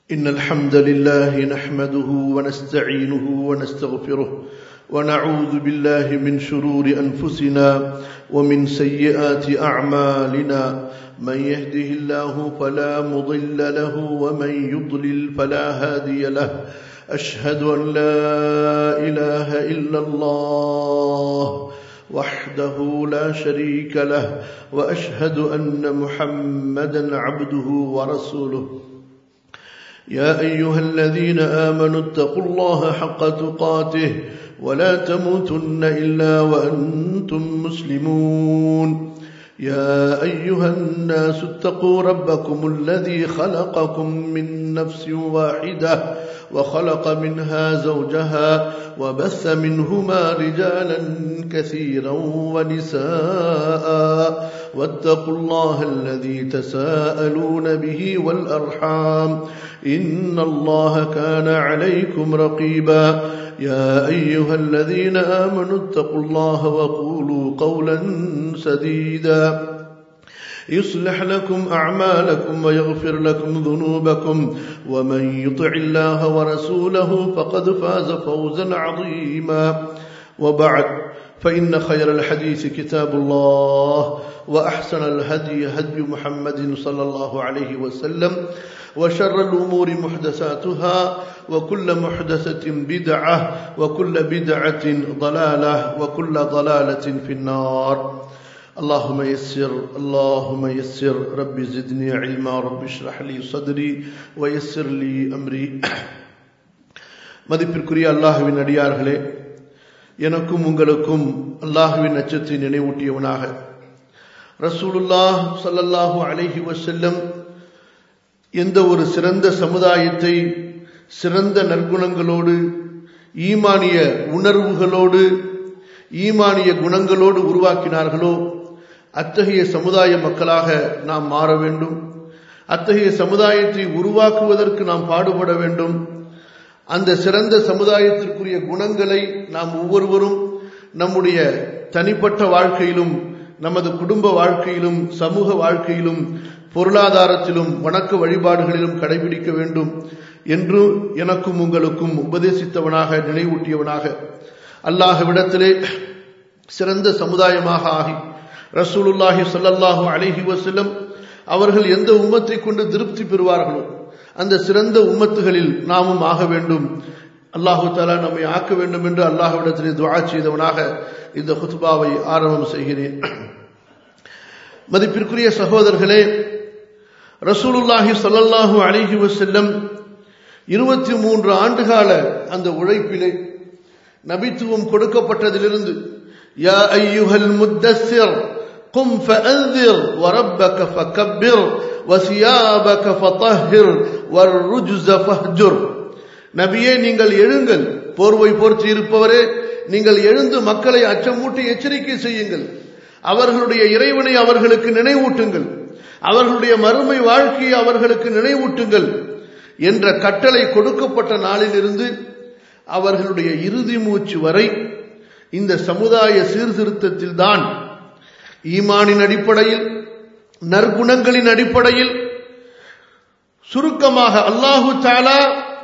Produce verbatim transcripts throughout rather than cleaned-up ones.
إن الحمد لله نحمده ونستعينه ونستغفره ونعوذ بالله من شرور أنفسنا ومن سيئات أعمالنا من يهده الله فلا مضل له ومن يضلل فلا هادي له أشهد أن لا إله إلا الله وحده لا شريك له وأشهد أن محمدا عبده ورسوله يا أيها الذين آمنوا اتقوا الله حق تقاته ولا تموتن إلا وأنتم مسلمون يا أيها الناس اتقوا ربكم الذي خلقكم من نفس واحدة وخلق منها زوجها وبث منهما رجالا كثيرا ونساء واتقوا الله الذي تساءلون به والأرحام إن الله كان عليكم رقيبا يا أيها الذين آمنوا اتقوا الله وقولوا قولا سديدا يصلح لكم أعمالكم ويغفر لكم ذنوبكم ومن يطع الله ورسوله فقد فاز فوزا عظيما وبعد فإن خير الحديث كتاب الله وأحسن الهدي هدي محمد صلى الله عليه وسلم وشر الأمور محدثاتها وكل محدثة بدعة وكل بدعة ضلالة وكل ضلالة في النار اللهم يسر اللهم يسر رب زدني علما رب اشرح لي صدري ويسر لي أمري மதிப்பிற்குரிய அல்லாஹ்வின் அடியார்களே, எனக்கும் உங்களுக்கும் அல்லாஹ்வின் அச்சத்தை நினைவூட்டியவனாக ரசூலுல்லாஹ் ஸல்லல்லாஹு அலைஹி வஸல்லம் எந்த ஒரு சிறந்த சமுதாயத்தை சிறந்த நற்குணங்களோடு ஈமானிய உணர்வுகளோடு ஈமானிய குணங்களோடு உருவாக்கினார்களோ அத்தகைய சமுதாய மக்களாக நாம் மாற வேண்டும். அத்தகைய சமுதாயத்தை உருவாக்குவதற்கு நாம் பாடுபட வேண்டும். அந்த சிறந்த சமுதாயத்திற்குரிய குணங்களை நாம் ஒவ்வொருவரும் நம்முடைய தனிப்பட்ட வாழ்க்கையிலும் நமது குடும்ப வாழ்க்கையிலும் சமூக வாழ்க்கையிலும் பொருளாதாரத்திலும் வணக்க வழிபாடுகளிலும் கடைபிடிக்க வேண்டும் என்று எனக்கும் உங்களுக்கும் உபதேசித்தவனாக நினைவூட்டியவனாக அல்லாஹ்விடத்திலே சிறந்த சமுதாயமாக ஆகி ரசூலுல்லாஹி ஸல்லல்லாஹு அலைஹி வஸல்லம் அவர்கள் எந்த உம்மத்தை கொண்டு திருப்தி பெறுவார்களோ அந்த சிறந்த உம்மத்துகளில் நாமும் ஆக வேண்டும். அல்லாஹு தஆலா நம்மை ஆக்க வேண்டும் என்று அல்லாஹ்விடத்திலே துஆ செய்தவனாக இந்த குத்பாவை ஆரம்பம் செய்கிறேன். மதிப்பிற்குரிய சகோதரர்களே, ரசூலுல்லாஹி ஸல்லல்லாஹு அலைஹி வஸல்லம் இருபத்தி மூன்று ஆண்டுகால அந்த உழைப்பிலே நபித்துவம் கொடுக்கப்பட்டதிலிருந்து யா அய்யுஹல் முத்தஸ்ஸிர் கும் ஃபஅன்திர் வரப்பக ஃபகப்பிர் வசியாபக ஃபதஹிர் வர்ருஜ்ஸ ஃபஹ்ஜுர், நபியே நீங்கள் எழுங்கள், போர்வை போர்த்தி இருப்பவரே நீங்கள் எழுந்து மக்களை அச்சமூட்டி எச்சரிக்கை செய்யுங்கள், அவர்களுடைய இறைவனை அவர்களுக்கு நினைவூட்டுங்கள், அவர்களுடைய மறுமை வாழ்க்கையை அவர்களுக்கு நினைவூட்டுங்கள் என்ற கட்டளை கொடுக்கப்பட்ட நாளிலிருந்து அவர்களுடைய இறுதி மூச்சு வரை இந்த சமுதாய சீர்திருத்தத்தில் தான் ஈமானின் அடிப்படையில் நற்குணங்களின் அடிப்படையில் சுருக்கமாக அல்லாஹு தஆலா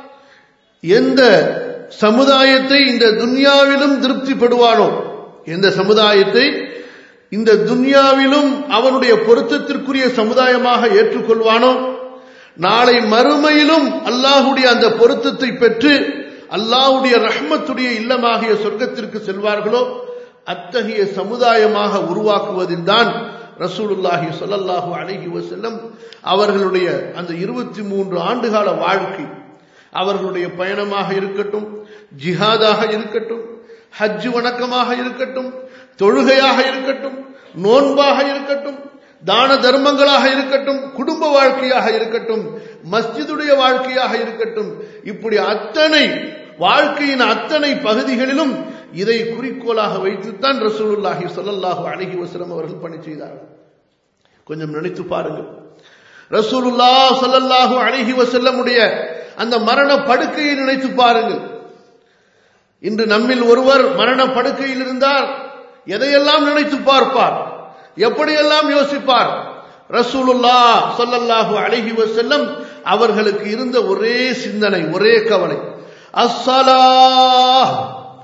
எந்த சமுதாயத்தை இந்த துன்யாவிலும் திருப்திப்படுவானோ, எந்த சமுதாயத்தை இந்த துன்யாவிலும் அவனுடைய பொருத்தத்திற்குரிய சமுதாயமாக ஏற்றுக்கொள்வானோ, நாளை மறுமையிலும் அல்லாஹுடைய அந்த பொருத்தத்தை பெற்று அல்லாஹுடைய ரஹ்மத்துடைய இல்லமாகிய சொர்க்கத்திற்கு செல்வார்களோ அத்தகைய சமுதாயமாக உருவாக்குவதில் தான் ரசூலுல்லாஹி ஸல்லல்லாஹு அலைஹி வஸல்லம் அவர்களுடைய அந்த இருபத்தி மூன்று ஆண்டுகால வாழ்க்கை, அவர்களுடைய பயணமாக இருக்கட்டும், ஜிஹாதாக இருக்கட்டும், ஹஜ் வணக்கமாக இருக்கட்டும், தொழுகையாக இருக்கட்டும், நோன்பாக இருக்கட்டும், தான தர்மங்களாக இருக்கட்டும், குடும்ப வாழ்க்கையாக இருக்கட்டும், மஸ்ஜிதுடைய வாழ்க்கையாக இருக்கட்டும், இப்படி அத்தனை வாழ்க்கையின் அத்தனை பகுதிகளிலும் இதை குறிக்கோளாக வைத்துத்தான் ரசூலுல்லாஹி ஸல்லல்லாஹு அலைஹி வஸல்லம் அவர்கள் பணி செய்தார்கள். கொஞ்சம் நினைத்து பாருங்கள், ரசூலுல்லாஹ் ஸல்லல்லாஹு அலைஹி வஸல்லமுடைய அந்த மரண படுக்கையை நினைத்து பாருங்கள். இன்று நம்மில் ஒருவர் மரண படுக்கையில் இருந்தார், எதையெல்லாம் நினைத்து பார்ப்பார், எப்படியெல்லாம் யோசிப்பார்? ரசூலுல்லாஹ் ஸல்லல்லாஹு அலைஹி வஸல்லம் அவர்களுக்கு இருந்த ஒரே சிந்தனை, ஒரே கவலை, அஸ்ஸலாஹ்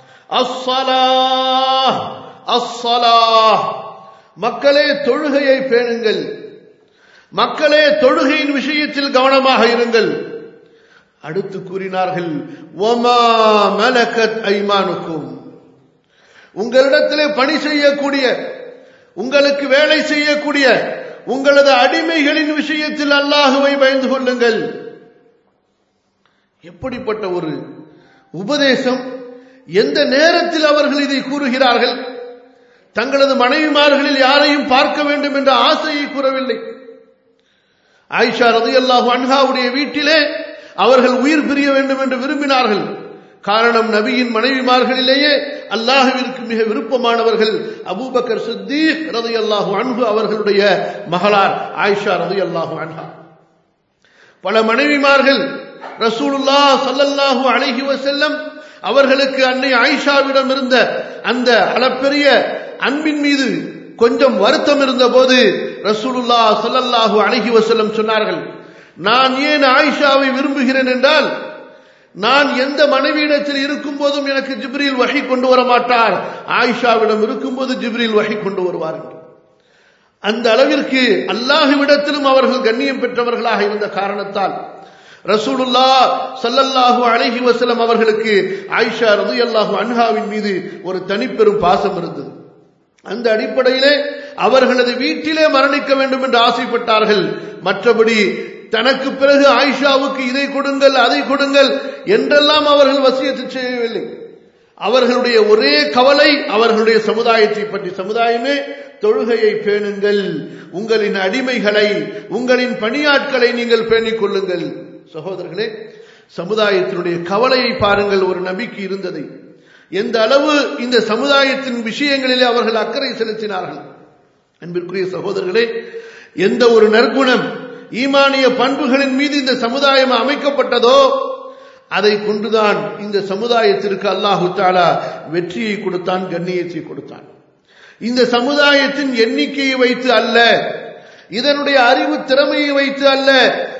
அஸ்ஸலாஹ் அஸ்ஸலாஹ். மக்களே தொழுகையை பேணுங்கள், மக்களே தொழுகையின் விஷயத்தில் கவனமாக இருங்கள். அடுத்து கூறினார்கள், வமா மலகத் ஐமானுக்கும், உங்களிடத்திலே பணி செய்யக்கூடிய, உங்களுக்கு வேலை செய்யக்கூடிய உங்களது அடிமைகளின் விஷயத்தில் அல்லாஹுவை பயந்து கொள்ளுங்கள். எப்படிப்பட்ட ஒரு உபதேசம்! எந்த நேரத்தில் அவர்கள் இதை கூறுகிறார்கள்? தங்களது மனைவிமார்களில் யாரையும் பார்க்க வேண்டும் என்ற ஆசையை கூறவில்லை. ஆயிஷா ரலியல்லாஹு அன்ஹாவுடைய வீட்டிலே அவர்கள் உயிர் பிரிய வேண்டும் என்று விரும்பினார்கள். காரணம், நபியின் மனைவிமார்களிலேயே அல்லாஹ்விற்கு மிக விருப்பமானவர்கள் அபூபக்கர் சித்தீக் ரலியல்லாஹு அன்ஹு அவர்களுடைய மகளார் ஆயிஷா ரலியல்லாஹு அன்ஹா. பல மனைவிமார்கள் ரசூலுல்லாஹ் ஸல்லல்லாஹு அலைஹி வஸல்லம் அவர்களுக்கு அன்னை ஆயிஷாவிடம் இருந்த அந்த அளப்பெரிய அன்பின் மீது கொஞ்சம் வருத்தம் இருந்த போது ரசூலுல்லாஹ் ஸல்லல்லாஹு அலைஹி வஸல்லம் சொன்னார்கள், நான் ஏன் ஆயிஷாவை விரும்புகிறேன் என்றால், நான் எந்த மனைவியிடத்தில் இருக்கும் போதும் எனக்கு ஜிப்ரீல் வஹி கொண்டு வர மாட்டார், ஆயிஷாவிடம் இருக்கும்போது ஜிப்ரீல் வஹி கொண்டு வருவார். அந்த அளவிற்கு அல்லாஹ்விடத்திலும் அவர்கள் கண்ணியம் பெற்றவர்களாக இருந்த காரணத்தால் ரசூலுல்லாஹ் ஸல்லல்லாஹு அலைஹி வஸல்லம் அவர்களுக்கு ஆயிஷா ரலியல்லாஹு அன்ஹாவின் மீது ஒரு தனிப்பெரும் பாசம் இருந்தது. அந்த அடிப்படையிலே அவர்களது வீட்டிலே மரணிக்க வேண்டும் என்று ஆசைப்பட்டார்கள். மற்றபடி தனக்கு பிறகு ஆயிஷாவுக்கு இதை கொடுங்கள் அதை கொடுங்கள் என்றெல்லாம் அவர்கள் வசியத்து செய்யவில்லை. அவர்களுடைய ஒரே கவலை அவர்களுடைய சமுதாயத்தை பற்றி. சமுதாயமே, தொழுகையை பேணுங்கள், உங்களின் அடிமைகளை, உங்களின் பணியாட்களை நீங்கள் பேணிக் கொள்ளுங்கள். சகோதரர்களே, சமுதாயத்தினுடைய கவலையை பாருங்கள், ஒரு நபிக்கு இருந்ததை. எந்த அளவு இந்த சமுதாயத்தின் விஷயங்களிலே அவர்கள் அக்கறை செலுத்தினார்கள். அன்பிற்குரிய சகோதரர்களே, எந்த ஒரு நற்குணம், ஈமானிய பண்புகளின் மீது இந்த சமுதாயம் அமைக்கப்பட்டதோ அதை கொண்டுதான் இந்த சமுதாயத்திற்கு அல்லாஹு தஆலா வெற்றியை கொடுத்தான், கண்ணியத்தை கொடுத்தான். இந்த சமுதாயத்தின் எண்ணிக்கையை வைத்து அல்ல, இதனுடைய அறிவு திறமையை வைத்து அல்ல,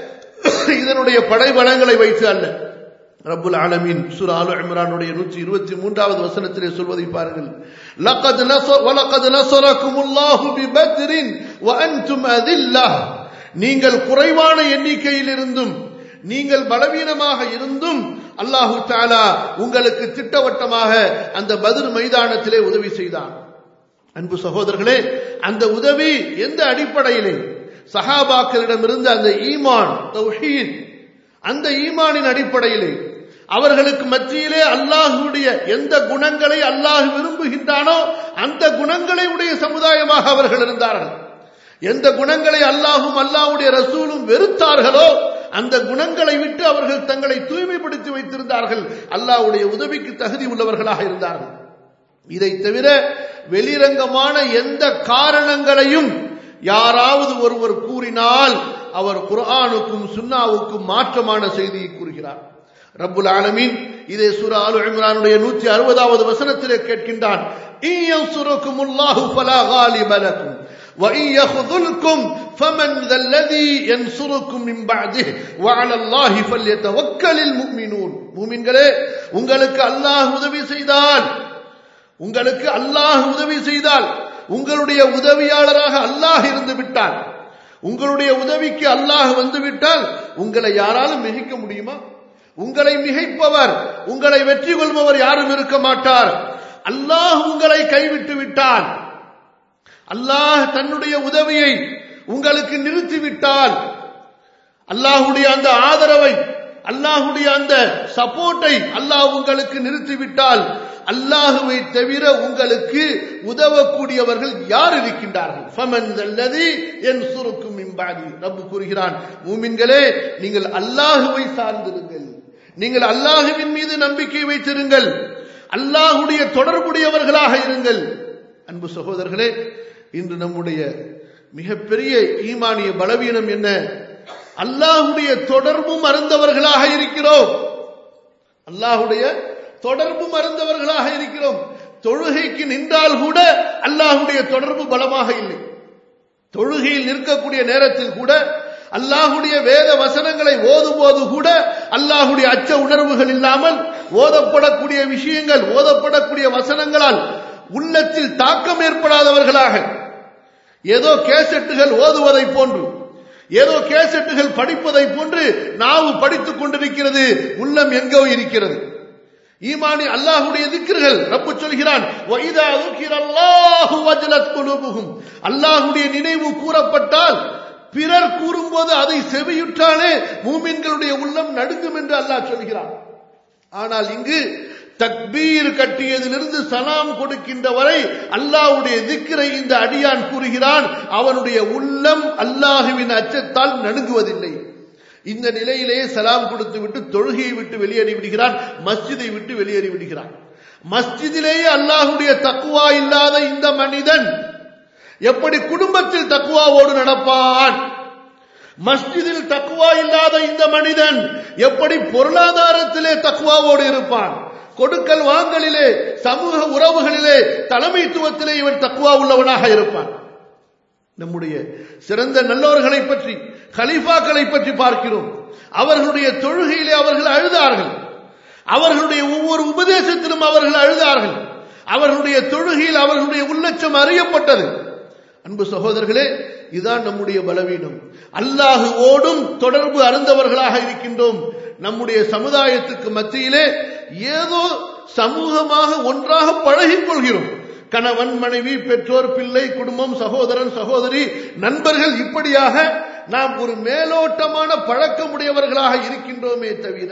இதனுடைய படைபலங்களை வைத்து அல்ல. ரப்புல் ஆலமீன் சூரா ஆல இம்ரானுடைய நூற்று இருபத்தி மூன்றாவது வசனத்திலே சொல்வதை பாருங்கள். லகத் நஸர வலகத் நஸரகுமுல்லாஹு பிபத்ரின் வஅன்தும் அதில்லஹ். நீங்கள் குறைவான எண்ணிக்கையில் இருந்தும், நீங்கள் பலவீனமாக இருந்தும் அல்லாஹு தஆலா உங்களுக்கு திட்டவட்டமாக அந்த பத்ர் மைதானத்திலே உதவி செய்தான். அன்பு சகோதரர்களே, அந்த உதவி எந்த அடிப்படையிலே? சஹாபாக்களிடமிருந்து அந்த ஈமான், தௌஹீத், அந்த ஈமானின் அடிப்படையிலே அவர்களுக்கு மத்தியிலே அல்லாஹ்வுடைய எந்த குணங்களை அல்லாஹ் விரும்புகின்றானோ அந்த குணங்களை உடைய சமுதாயமாக அவர்கள் இருந்தார்கள். எந்த குணங்களை அல்லாஹும் அல்லாஹ்வுடைய ரசூலும் வெறுத்தார்களோ அந்த குணங்களை விட்டு அவர்கள் தங்களை தூய்மைப்படுத்தி வைத்திருந்தார்கள். அல்லாஹ்வுடைய உதவிக்கு தகுதி உள்ளவர்களாக இருந்தார்கள். இதை தவிர வெளிரங்கமான எந்த காரணங்களையும் யாராவது ஒருவர் கூறினால் அவர் குர்ஆனுக்கும் சுன்னாவுக்கும் மாற்றமான செய்தியை கூறுகிறார். ரப்புல் ஆலமீன் இதே சூரா ஆல இம்ரானுடைய நூற்று அறுபதாவது வசனத்திலே கேட்கின்றான், இயன்சுருக்குமுல்லாஹு ஃபலா காலிப லக்கும் وَإِنْ يَخْذُلْكُمْ فَمَنْ ذَا الَّذِي يَنْصُرُكُمْ مِنْ بَعْدِهِ وَعَلَى اللَّهِ فَلْيَتَوَكَّلِ الْمُؤْمِنُونَ. மூமின்களே, உங்களுக்கு அல்லாஹ் உதவி செய்தால், உங்களுக்கு அல்லாஹ் உதவி செய்தால், உங்களுடைய உதவியாளராக அல்லாஹ் இருந்து விட்டால், உங்களுடைய உதவிக்கு அல்லாஹ் வந்து விட்டால் உங்களை யாராலும் மிகைக்க முடியுமா? உங்களை மிகைப்பவர், உங்களை வெற்றி கொள்பவர் யாரும் இருக்க மாட்டார். அல்லாஹ் உங்களை கைவிட்டு விட்டால், அல்லாஹ் தன்னுடைய உதவியை உங்களுக்கு நிறுத்திவிட்டால், அல்லாஹ்வுடைய அந்த ஆதரவை, அல்லாஹ்வுடைய அந்த சப்போர்ட்டை அல்லாஹ் உங்களுக்கு நிறுத்திவிட்டால் அல்லாஹ்வை தவிர உங்களுக்கு உதவக்கூடியவர்கள் யார் இருக்கின்றார்கள்? ஃபமன் அல்லதி யன்சுருக்கும் மின் பஅதி. ரப்பு கூறுகிறான், மூமின்களே, நீங்கள் அல்லாஹ்வை சார்ந்திருங்கள், நீங்கள் அல்லாஹ்வின் மீது நம்பிக்கை வைத்திருங்கள், அல்லாஹ்வுடைய தொடர்புடையவர்களாக இருங்கள். அன்பு சகோதரர்களே, இன்று நம்முடைய மிகப்பெரிய ஈமானிய பலவீனம் என்ன? அல்லாஹ்வுடைய தொடர்பு மறந்தவர்களாக இருக்கிறோம். அல்லாஹ்வுடைய தொடர்பு மறந்தவர்களாக இருக்கிறோம். தொழுகைக்கு நின்றால் கூட அல்லாஹ்வுடைய தொடர்பு பலமாக இல்லை. தொழுகையில் நிற்கக்கூடிய நேரத்தில் கூட அல்லாஹுடைய வேத வசனங்களை ஓதும் போது கூட அல்லாஹுடைய அச்ச உணர்வுகள் இல்லாமல் ஓதப்படக்கூடிய விஷயங்கள், ஓதப்படக்கூடிய வசனங்களால் உள்ளத்தில் தாக்கம் ஏற்படாதவர்களாக, ஏதோ கேசட்டுகள் ஓதுவதை போன்று, ஏதோ கேசட்டுகள் படிப்பதை போன்று நாவு படித்துக் கொண்டிருக்கிறது, உள்ளம் எங்கோ இருக்கிறது. ஈமானி அல்லாஹுடைய திக்ர்கள், ரப்பு சொல்கிறான், வஇதா ذُكِرَ வஜலத் குலூபுஹும், அல்லாஹுடைய நினைவு கூறப்பட்டால் பிறர் கூறும்போது அதை செவியுற்றாலே மூமின்களுடைய உள்ளம் நடுங்கும் என்று அல்லாஹ் சொல்கிறான். ஆனால் இங்கு தக்பீர் கட்டியதிலிருந்து சலாம் கொடுக்கின்ற வரை அல்லாஹ்வுடைய திக்ரை இந்த அடியான் கூறுகிறான். அவனுடைய உள்ளம் அல்லாஹ்வின் அச்சத்தால் நடுங்குவதில்லை. இந்த நிலையிலேயே சலாம் கொடுத்து விட்டு தொழுகையை விட்டு வெளியேறி விடுகிறான், மஸ்ஜிதை விட்டு வெளியேறி விடுகிறான். மஸ்ஜிதிலேயே அல்லாஹ்வுடைய தக்வா இல்லாத இந்த மனிதன் எப்படி குடும்பத்தில் தக்வாவோடு நடப்பான்? மஸ்ஜிதில் தக்வா இல்லாத இந்த மனிதன் எப்படி பொருளாதாரத்திலே தக்வாவோடு இருப்பான்? கொடுக்கல் வாங்கலிலே, சமூக உறவுகளிலே, தலைமைத்துவத்திலே இவன் தக்வா உள்ளவனாக இருப்பான். நம்முடைய சிறந்த நல்லோர்களை பற்றி, கலீஃபாக்களை பற்றி பார்க்கிறோம். அவர்களுடைய தொழுகையிலே அவர்கள் அழுதார்கள், அவர்களுடைய ஒவ்வொரு உபதேசத்திலும் அவர்கள் அழுதார்கள், அவர்களுடைய தொழுகையில் அவர்களுடைய உள்ளச்சம் அறியப்பட்டது. அன்பு சகோதரர்களே, இதுதான் நம்முடைய பலவீனம். அல்லாஹுவோடும் தொடர்பு அருந்தவர்களாக இருக்கின்றோம். நம்முடைய சமுதாயத்துக்கு மத்தியிலே ஏதோ சமூகமாக ஒன்றாக பழகிக் கொள்கிறோம். கணவன், மனைவி, பெற்றோர், பிள்ளை, குடும்பம், சகோதரன், சகோதரி, நண்பர்கள், இப்படியாக நாம் ஒரு மேலோட்டமான பழக்கமுடையவர்களாக இருக்கின்றோமே தவிர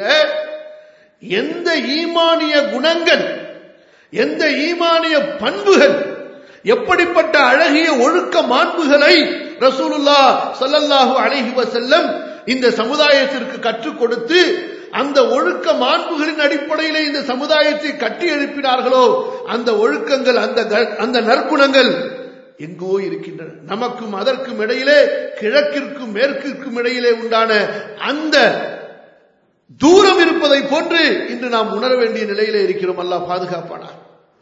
எந்த ஈமானிய குணங்கள், எந்த ஈமானிய பண்புகள், எப்படிப்பட்ட அழகிய ஒழுக்க மாண்புகளை ரசூலுல்லாஹ் ஸல்லல்லாஹு அலைஹி வஸல்லம் இந்த சமுதாயத்திற்கு கற்றுக் கொடுத்து அந்த ஒழுக்க மாண்புகளின் அடிப்படையிலே இந்த சமுதாயத்தை கட்டி எழுப்பினார்களோ, அந்த ஒழுக்கங்கள், அந்த அந்த நற்குணங்கள் எங்கோ இருக்கின்றன. நமக்கும் அதற்கும் இடையிலே, கிழக்கிற்கும் மேற்கிற்கும் இடையிலே உண்டான அந்த தூரம் இருப்பதை போன்று இன்று நாம் உணர வேண்டிய நிலையிலே இருக்கிறோம். அல்லாஹ் பாதுகாப்பானார்.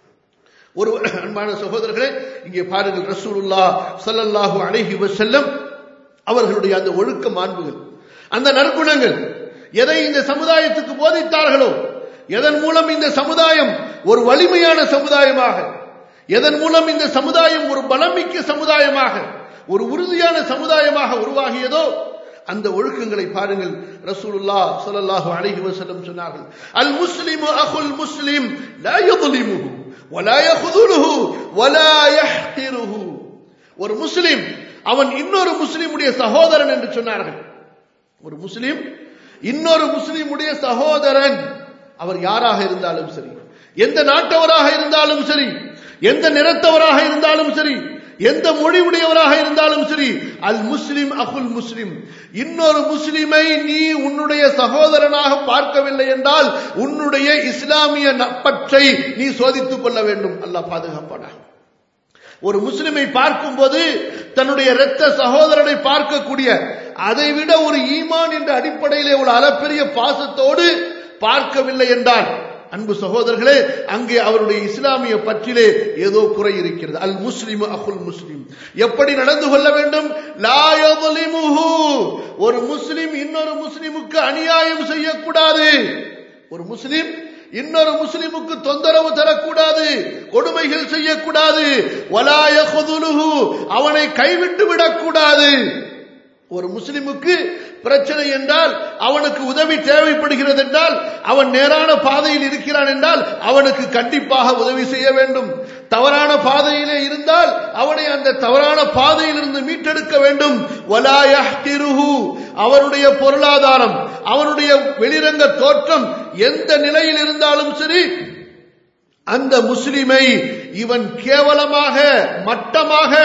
ஒரு அன்பான சகோதரர்களே, இங்கே பாருங்கள், ரசூலுல்லாஹ் ஸல்லல்லாஹு அலைஹி வஸல்லம் அவர்களுடைய அந்த ஒழுக்க மாண்புகள், அந்த நற்குணங்கள் எதை இந்த சமுதாயத்துக்கு போதித்தார்களோ, எதன் மூலம் இந்த சமுதாயம் ஒரு வலிமையான சமுதாயமாக, எதன் மூலம் இந்த சமுதாயம் ஒரு பலமிக்க சமுதாயமாக, ஒரு உறுதியான சமுதாயமாக உருவாகியதோ, அந்த ஒழுக்கங்களை பாருங்கள். ரசூலுல்லாஹ் ஸல்லல்லாஹு அலைஹி வஸல்லம் சொன்னார்கள், அல் முஸ்லிமு அகுல் முஸ்லிம் லா யظلمஹு வலா யخذلஹு வலா யஹ்கிருஹு. ஒரு முஸ்லிம் அவன் இன்னொரு முஸ்லிமுடைய சகோதரன் என்று சொன்னார்கள். ஒரு முஸ்லிம் இன்னொரு முஸ்லிமுடைய சகோதரன், அவர் யாராக இருந்தாலும் சரி, எந்த நாட்டவராக இருந்தாலும் சரி, எந்த நிறத்தவராக இருந்தாலும் சரி, எந்த மொழி உடையவராக இருந்தாலும் சரி, அல் முஸ்லிம் அகுல் முஸ்லிம். இன்னொரு முஸ்லிமை நீ உன்னுடைய சகோதரனாக பார்க்கவில்லை என்றால் உன்னுடைய இஸ்லாமிய பற்றை நீ சோதித்துக் கொள்ள வேண்டும். அல்லாஹ் பாதுகாப்பானா. ஒரு முஸ்லிமை பார்க்கும் போது தன்னுடைய இரத்த சகோதரனை பார்க்கக்கூடிய, அதைவிட ஒரு ஈமான் என்ற அடிப்படையிலே ஒரு அளப்பெரிய பாசத்தோடு பார்க்கவில்லை என்றால், அன்பு சகோதரர்களே, அங்கே அவருடைய இஸ்லாமிய பற்றிலே ஏதோ குறை இருக்கிறது. அல் முஸ்லிம் அகுல் முஸ்லிம். எப்படி நடந்து கொள்ள வேண்டும்? லா யظلمஹு. ஒரு முஸ்லிம் இன்னொரு முஸ்லிமுக்கு அநியாயம் செய்யக்கூடாது. ஒரு முஸ்லிம் இன்னொரு முஸ்லிமுக்கு தொந்தரவு தரக்கூடாது, கொடுமைகள் செய்யக்கூடாது. வலா யخذلஹு. அவனை கைவிட்டு விடக்கூடாது. ஒரு முஸ்லிமுக்கு பிரச்சனை என்றால், அவனுக்கு உதவி தேவைப்படுகிறது என்றால், அவன் நேரான பாதையில் இருக்கிறான் என்றால் அவனுக்கு கண்டிப்பாக உதவி செய்ய வேண்டும். தவறான பாதையிலே இருந்தால் அவனை அந்த தவறான பாதையிலிருந்து மீட்டெடுக்க வேண்டும். வலா யஹ்கிருஹு. அவனுடைய பொருளாதாரம், அவனுடைய வெளிரங்க தோற்றம் எந்த நிலையில் இருந்தாலும் சரி, அந்த முஸ்லிமை இவன் கேவலமாக, மட்டமாக,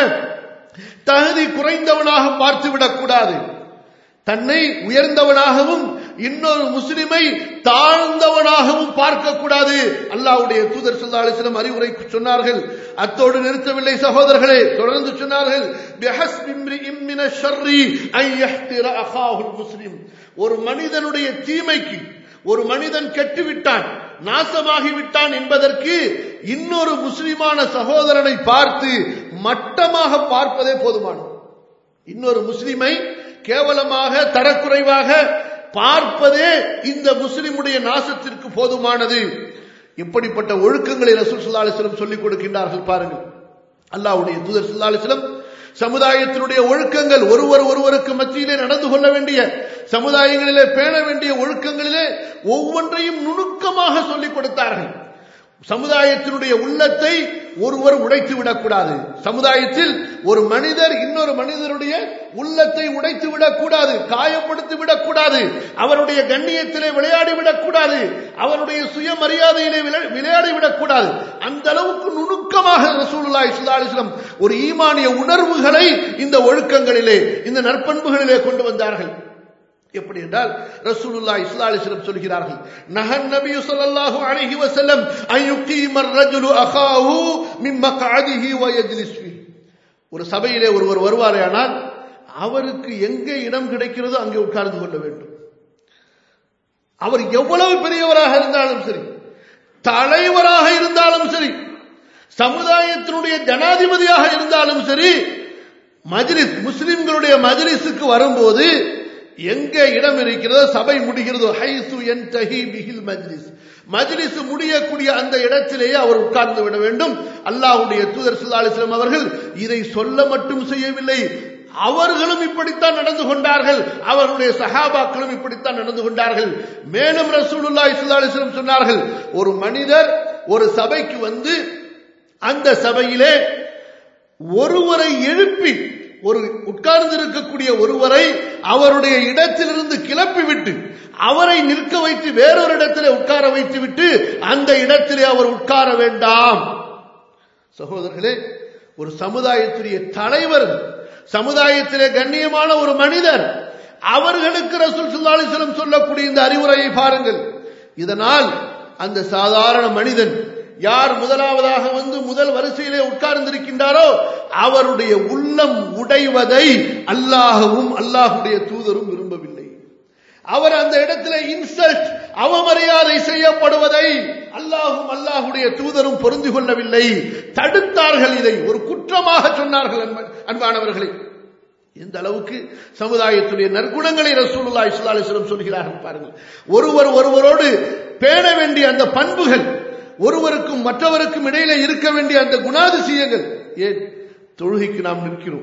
தகுதி குறைந்தவனாக பார்த்துவிடக் கூடாது. தன்னை உயர்ந்தவனாகவும் இன்னொரு முஸ்லிமை தாழ்ந்தவனாகவும் பார்க்கக்கூடாது. அல்லாஹ்வுடைய தூதர் ஸல்லல்லாஹு அலைஹி வஸல்லம் அறிவுரை சொன்னார்கள். அத்தோடு நிறுத்தவில்லை சகோதரர்களே, தொடர்ந்து சொன்னார்கள், பிஹஸ்பி இம்ரிஇம் மினஷ் ஷர்ரி அன் யஹ்திர அகாஹுல் முஸ்லிம். ஒரு மனிதனுடைய தீமைக்கு, ஒரு மனிதன் கெட்டுவிட்டான், நாசமாகிவிட்டான் என்பதற்கு இன்னொரு முஸ்லிமான சகோதரனை பார்த்து மட்டமாக பார்ப்பதே போதுமானது. இன்னொரு முஸ்லிமை கேவலமாக தரக்குறைவாக பார்ப்பதே இந்த முஸ்லிமுடைய நாசத்திற்கு போதுமானது. இப்படிப்பட்ட ஒழுக்கங்களை ரசூல் ஸல்லல்லாஹு அலைஹி வஸல்லம் சொல்லிக் கொடுக்கின்றார்கள். பாருங்கள், அல்லாஹ்வுடைய தூதர் ஸல்லல்லாஹு அலைஹி வஸல்லம் சமுதாயத்தினுடைய ஒழுக்கங்கள், ஒருவர் ஒருவருக்கு மத்தியிலே நடந்து கொள்ள வேண்டிய, சமுதாயங்களிலே பேண வேண்டிய ஒழுக்கங்களிலே ஒவ்வொன்றையும் நுணுக்கமாக சொல்லிக் கொடுத்தார்கள். சமுதாயத்தினுடைய உள்ளத்தை ஒருவர் உடைத்து விடக்கூடாது. சமுதாயத்தில் ஒரு மனிதர் இன்னொரு மனிதருடைய உள்ளத்தை உடைத்து விடக்கூடாது, காயப்படுத்தி விடக்கூடாது, அவருடைய கண்ணியத்திலே விளையாடி விடக்கூடாது, அவருடைய சுயமரியாதையிலே விளையாடி விடக்கூடாது. அந்த அளவுக்கு நுணுக்கமாக ரசூலுல்லாஹி ஸல்லல்லாஹு அலைஹி வஸல்லம் ஒரு ஈமானிய உணர்வுகளை இந்த ஒழுக்கங்களிலே, இந்த நற்பண்புகளிலே கொண்டு வந்தார்கள். எப்படி என்றால் ரசூலுல்லாஹி ஸல்லல்லாஹு அலைஹி வஸல்லம் சொல்கிறார்கள், நஹன் நபி ஸல்லல்லாஹு அலைஹி வஸல்லம் அய்யுகீமர் ரஜுலு அகாஹு மின் மக்அதிஹி வ யஜ்லிஸ் ஃபீ. ஒரு சபையிலே ஒருவர் வருவாரேயானால் அவருக்கு எங்கே இடம் கிடைக்கிறதோ அங்கே உட்கார்ந்து கொள்ள வேண்டும். அவர் எவ்வளவு பெரியவராக இருந்தாலும் சரி, தலைவராக இருந்தாலும் சரி, சமுதாயத்தினுடைய ஜனாதிபதியாக இருந்தாலும் சரி, மஜ்லிஸ் முஸ்லிம்களுடைய மஜ்லிஸுக்கு வரும்போது எங்கே இடம் இருக்கிறதோ, சபை முடிகிறதோ, ஹைசு யன்தஹி பிஹில் மஜ்லிஸ், மஜ்லிஸ் முடியக்கூடிய அந்த இடத்திலேயே அவர் உட்கார்ந்து விட வேண்டும். அல்லாஹ்வுடைய தூதர் ஸல்லல்லாஹு அலைஹி வஸல்லம் அவர்கள் இதை சொல்ல மட்டும் செய்யவில்லை, அவர்களும் இப்படித்தான் நடந்து கொண்டார்கள், அவர்களுடைய சஹாபாக்களும் இப்படித்தான் நடந்து கொண்டார்கள். மேலும் ரசூலுல்லாஹி ஸல்லல்லாஹு அலைஹி வஸல்லம் சொன்னார்கள், ஒரு மனிதர் ஒரு சபைக்கு வந்து அந்த சபையிலே ஒருவரை எழுப்பி, ஒரு உட்கார்ந்து இருக்கக்கூடிய ஒருவரை அவருடைய இடத்திலிருந்து கிளப்பி விட்டு அவரை நிற்க வைத்து வேறொரு இடத்திலே உட்கார வைத்து விட்டு அந்த இடத்திலே அவர் உட்கார வேண்டாம். சகோதரர்களே, ஒரு சமுதாயத்துடைய தலைவர், சமுதாயத்திலே கண்ணியமான ஒரு மனிதர், அவர்களுக்கு ரசூல் ஸல்லல்லாஹு அலைஹி வஸல்லம் சொல்லக்கூடிய இந்த அறிவுரையை பாருங்கள். இதனால் அந்த சாதாரண மனிதன் யார் முதலாவதாக வந்து முதல் வரிசையிலே உட்கார்ந்திருக்கின்றாரோ அவருடைய உள்ளம் உடைவதை அல்லாஹ்வும் அல்லாஹ்வுடைய தூதரும் விரும்பவில்லை. அவர் அந்த இடத்திலே இன்சல்ட், அவமரியாதை செய்யப்படுவதை அல்லாஹ்வும் அல்லாஹ்வுடைய தூதரும் பொருந்தி கொள்ளவில்லை, தடுத்தார்கள். இதை ஒரு குற்றமாக சொன்னார்கள். அன்பானவர்களே, இந்த அளவுக்கு சமுதாயத்துடைய நற்குணங்களை ரசூலுல்லாஹி ஸல்லல்லாஹு அலைஹி வஸல்லம் சொல்கிறார்கள். பாருங்கள், ஒருவர் ஒருவரோடு பேண வேண்டிய அந்த பண்புகள், ஒருவருக்கும் மற்றவருக்கும் இடையிலே இருக்க வேண்டிய அந்த குணாதிசயங்கள். ஏன் தொழுகைக்கு நாம் நிற்கிறோம்,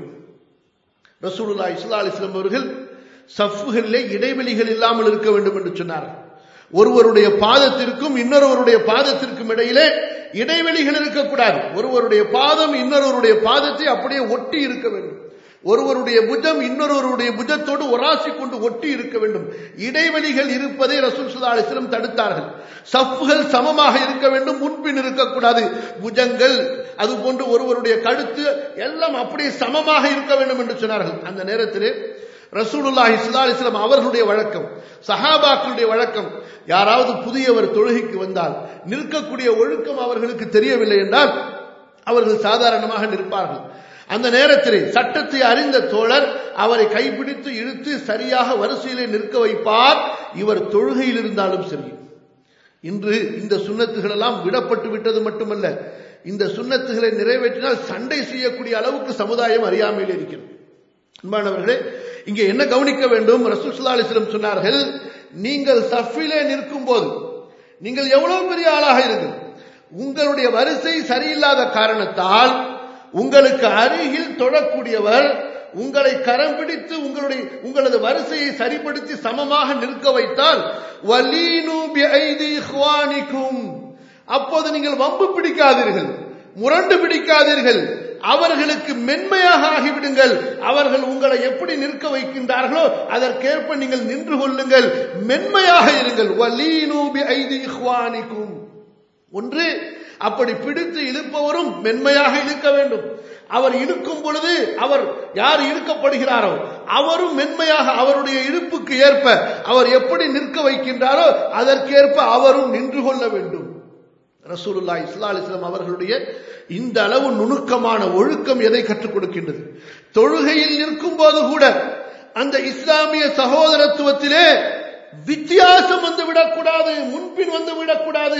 ரசூலுல்லாஹி ஸல்லல்லாஹு அலைஹி வஸல்லம் அவர்கள் சஃப்புகளிலே இடைவெளிகள் இல்லாமல் இருக்க வேண்டும் என்று சொன்னார்கள். ஒருவருடைய பாதத்திற்கும் இன்னொருவருடைய பாதத்திற்கும் இடையிலே இடைவெளிகள் இருக்கக்கூடாது. ஒருவருடைய பாதம் இன்னொருவருடைய பாதத்தை அப்படியே ஒட்டி இருக்க வேண்டும். ஒருவருடைய புஜம் இன்னொருவருடைய புஜத்தோடு ஒராசி கொண்டு ஒட்டி இருக்க வேண்டும். இடைவெளிகள் இருப்பதை ரசூல் ஸல்லல்லாஹு அலைஹி வஸல்லம் தடுத்தார்கள். சஃப்புகள் சமமாக இருக்க வேண்டும், முன்பின் இருக்கக்கூடாது. புஜங்கள் அதுபோன்று ஒருவருடைய கழுத்து எல்லாம் அப்படியே சமமாக இருக்க வேண்டும் என்று சொன்னார்கள். அந்த நேரத்தில் ரசூலுல்லாஹி ஸல்லல்லாஹு அலைஹி வஸல்லம் அவர்களுடைய வழக்கம், சஹாபாக்களுடைய வழக்கம், யாராவது புதியவர் தொழுகைக்கு வந்தால் நிற்கக்கூடிய ஒழுக்கம் அவர்களுக்கு தெரியவில்லை என்றால் அவர்கள் சாதாரணமாக நிற்பார்கள். அந்த நேரத்திலே சட்டத்தை அறிந்த தோழர் அவரை கைப்பிடித்து இழுத்து சரியாக வரிசையிலே நிற்க வைப்பார். இவர் தொழுகையில் இருந்தாலும் சரி. இன்று இந்த சுன்னத்துகள் எல்லாம் விடப்பட்டு விட்டது மட்டுமல்ல, இந்த சுன்னத்துகளை நிறைவேற்றினால் சண்டை செய்யக்கூடிய அளவுக்கு சமுதாயம் அறியாமையில் இருக்கிறது. அன்பானவர்களே, இங்கே என்ன கவனிக்க வேண்டும்? ரசூல் ஸல்லல்லாஹு அலைஹி வஸல்லம் சொன்னார்கள், நீங்கள் சஃபிலே நிற்கும் போது நீங்கள் எவ்வளவு பெரிய ஆளாக இருங்கள், உங்களுடைய வரிசை சரியில்லாத காரணத்தால் உங்களுக்கு அருகில் தொழக்கூடியவர் உங்களை கரம் பிடித்து உங்களுடைய உங்களது வரிசையை சரிப்படுத்தி சமமாக நிற்க வைத்தால் வலீனு பிஐதி இஹ்வானிக்கும், அப்போது நீங்கள் வம்பு பிடிக்காதீர்கள், முரண்டு பிடிக்காதீர்கள், அவர்களுக்கு மென்மையாக ஆகிவிடுங்கள். அவர்கள் உங்களை எப்படி நிற்க வைக்கின்றார்களோ அதற்கேற்ப நீங்கள் நின்று கொள்ளுங்கள், மென்மையாக இருங்கள். வலீனு பிஐதி இஹ்வானிக்கும். ஒன்று, அப்படி பிடித்து இழுப்பவரும் மென்மையாக இழுக்க வேண்டும். அவர் இழுக்கும் பொழுது அவர் யார் இழுக்கப்படுகிறாரோ அவரும் மென்மையாக அவருடைய இழுப்புக்கு ஏற்ப அவர் எப்படி நிற்க வைக்கின்றாரோ அதற்கேற்ப அவரும் நின்று கொள்ள வேண்டும். ரசூலுல்லாஹி ஸல்லல்லாஹு அலைஹி வஸல்லம் அவர்களுடைய இந்த அளவு நுணுக்கமான ஒழுக்கம் எதை கற்றுக் கொடுக்கின்றது? தொழுகையில் நிற்கும் போது கூட அந்த இஸ்லாமிய சகோதரத்துவத்திலே வித்தியாசம் வந்து விடக்கூடாது, முன்பின் வந்து விடக்கூடாது.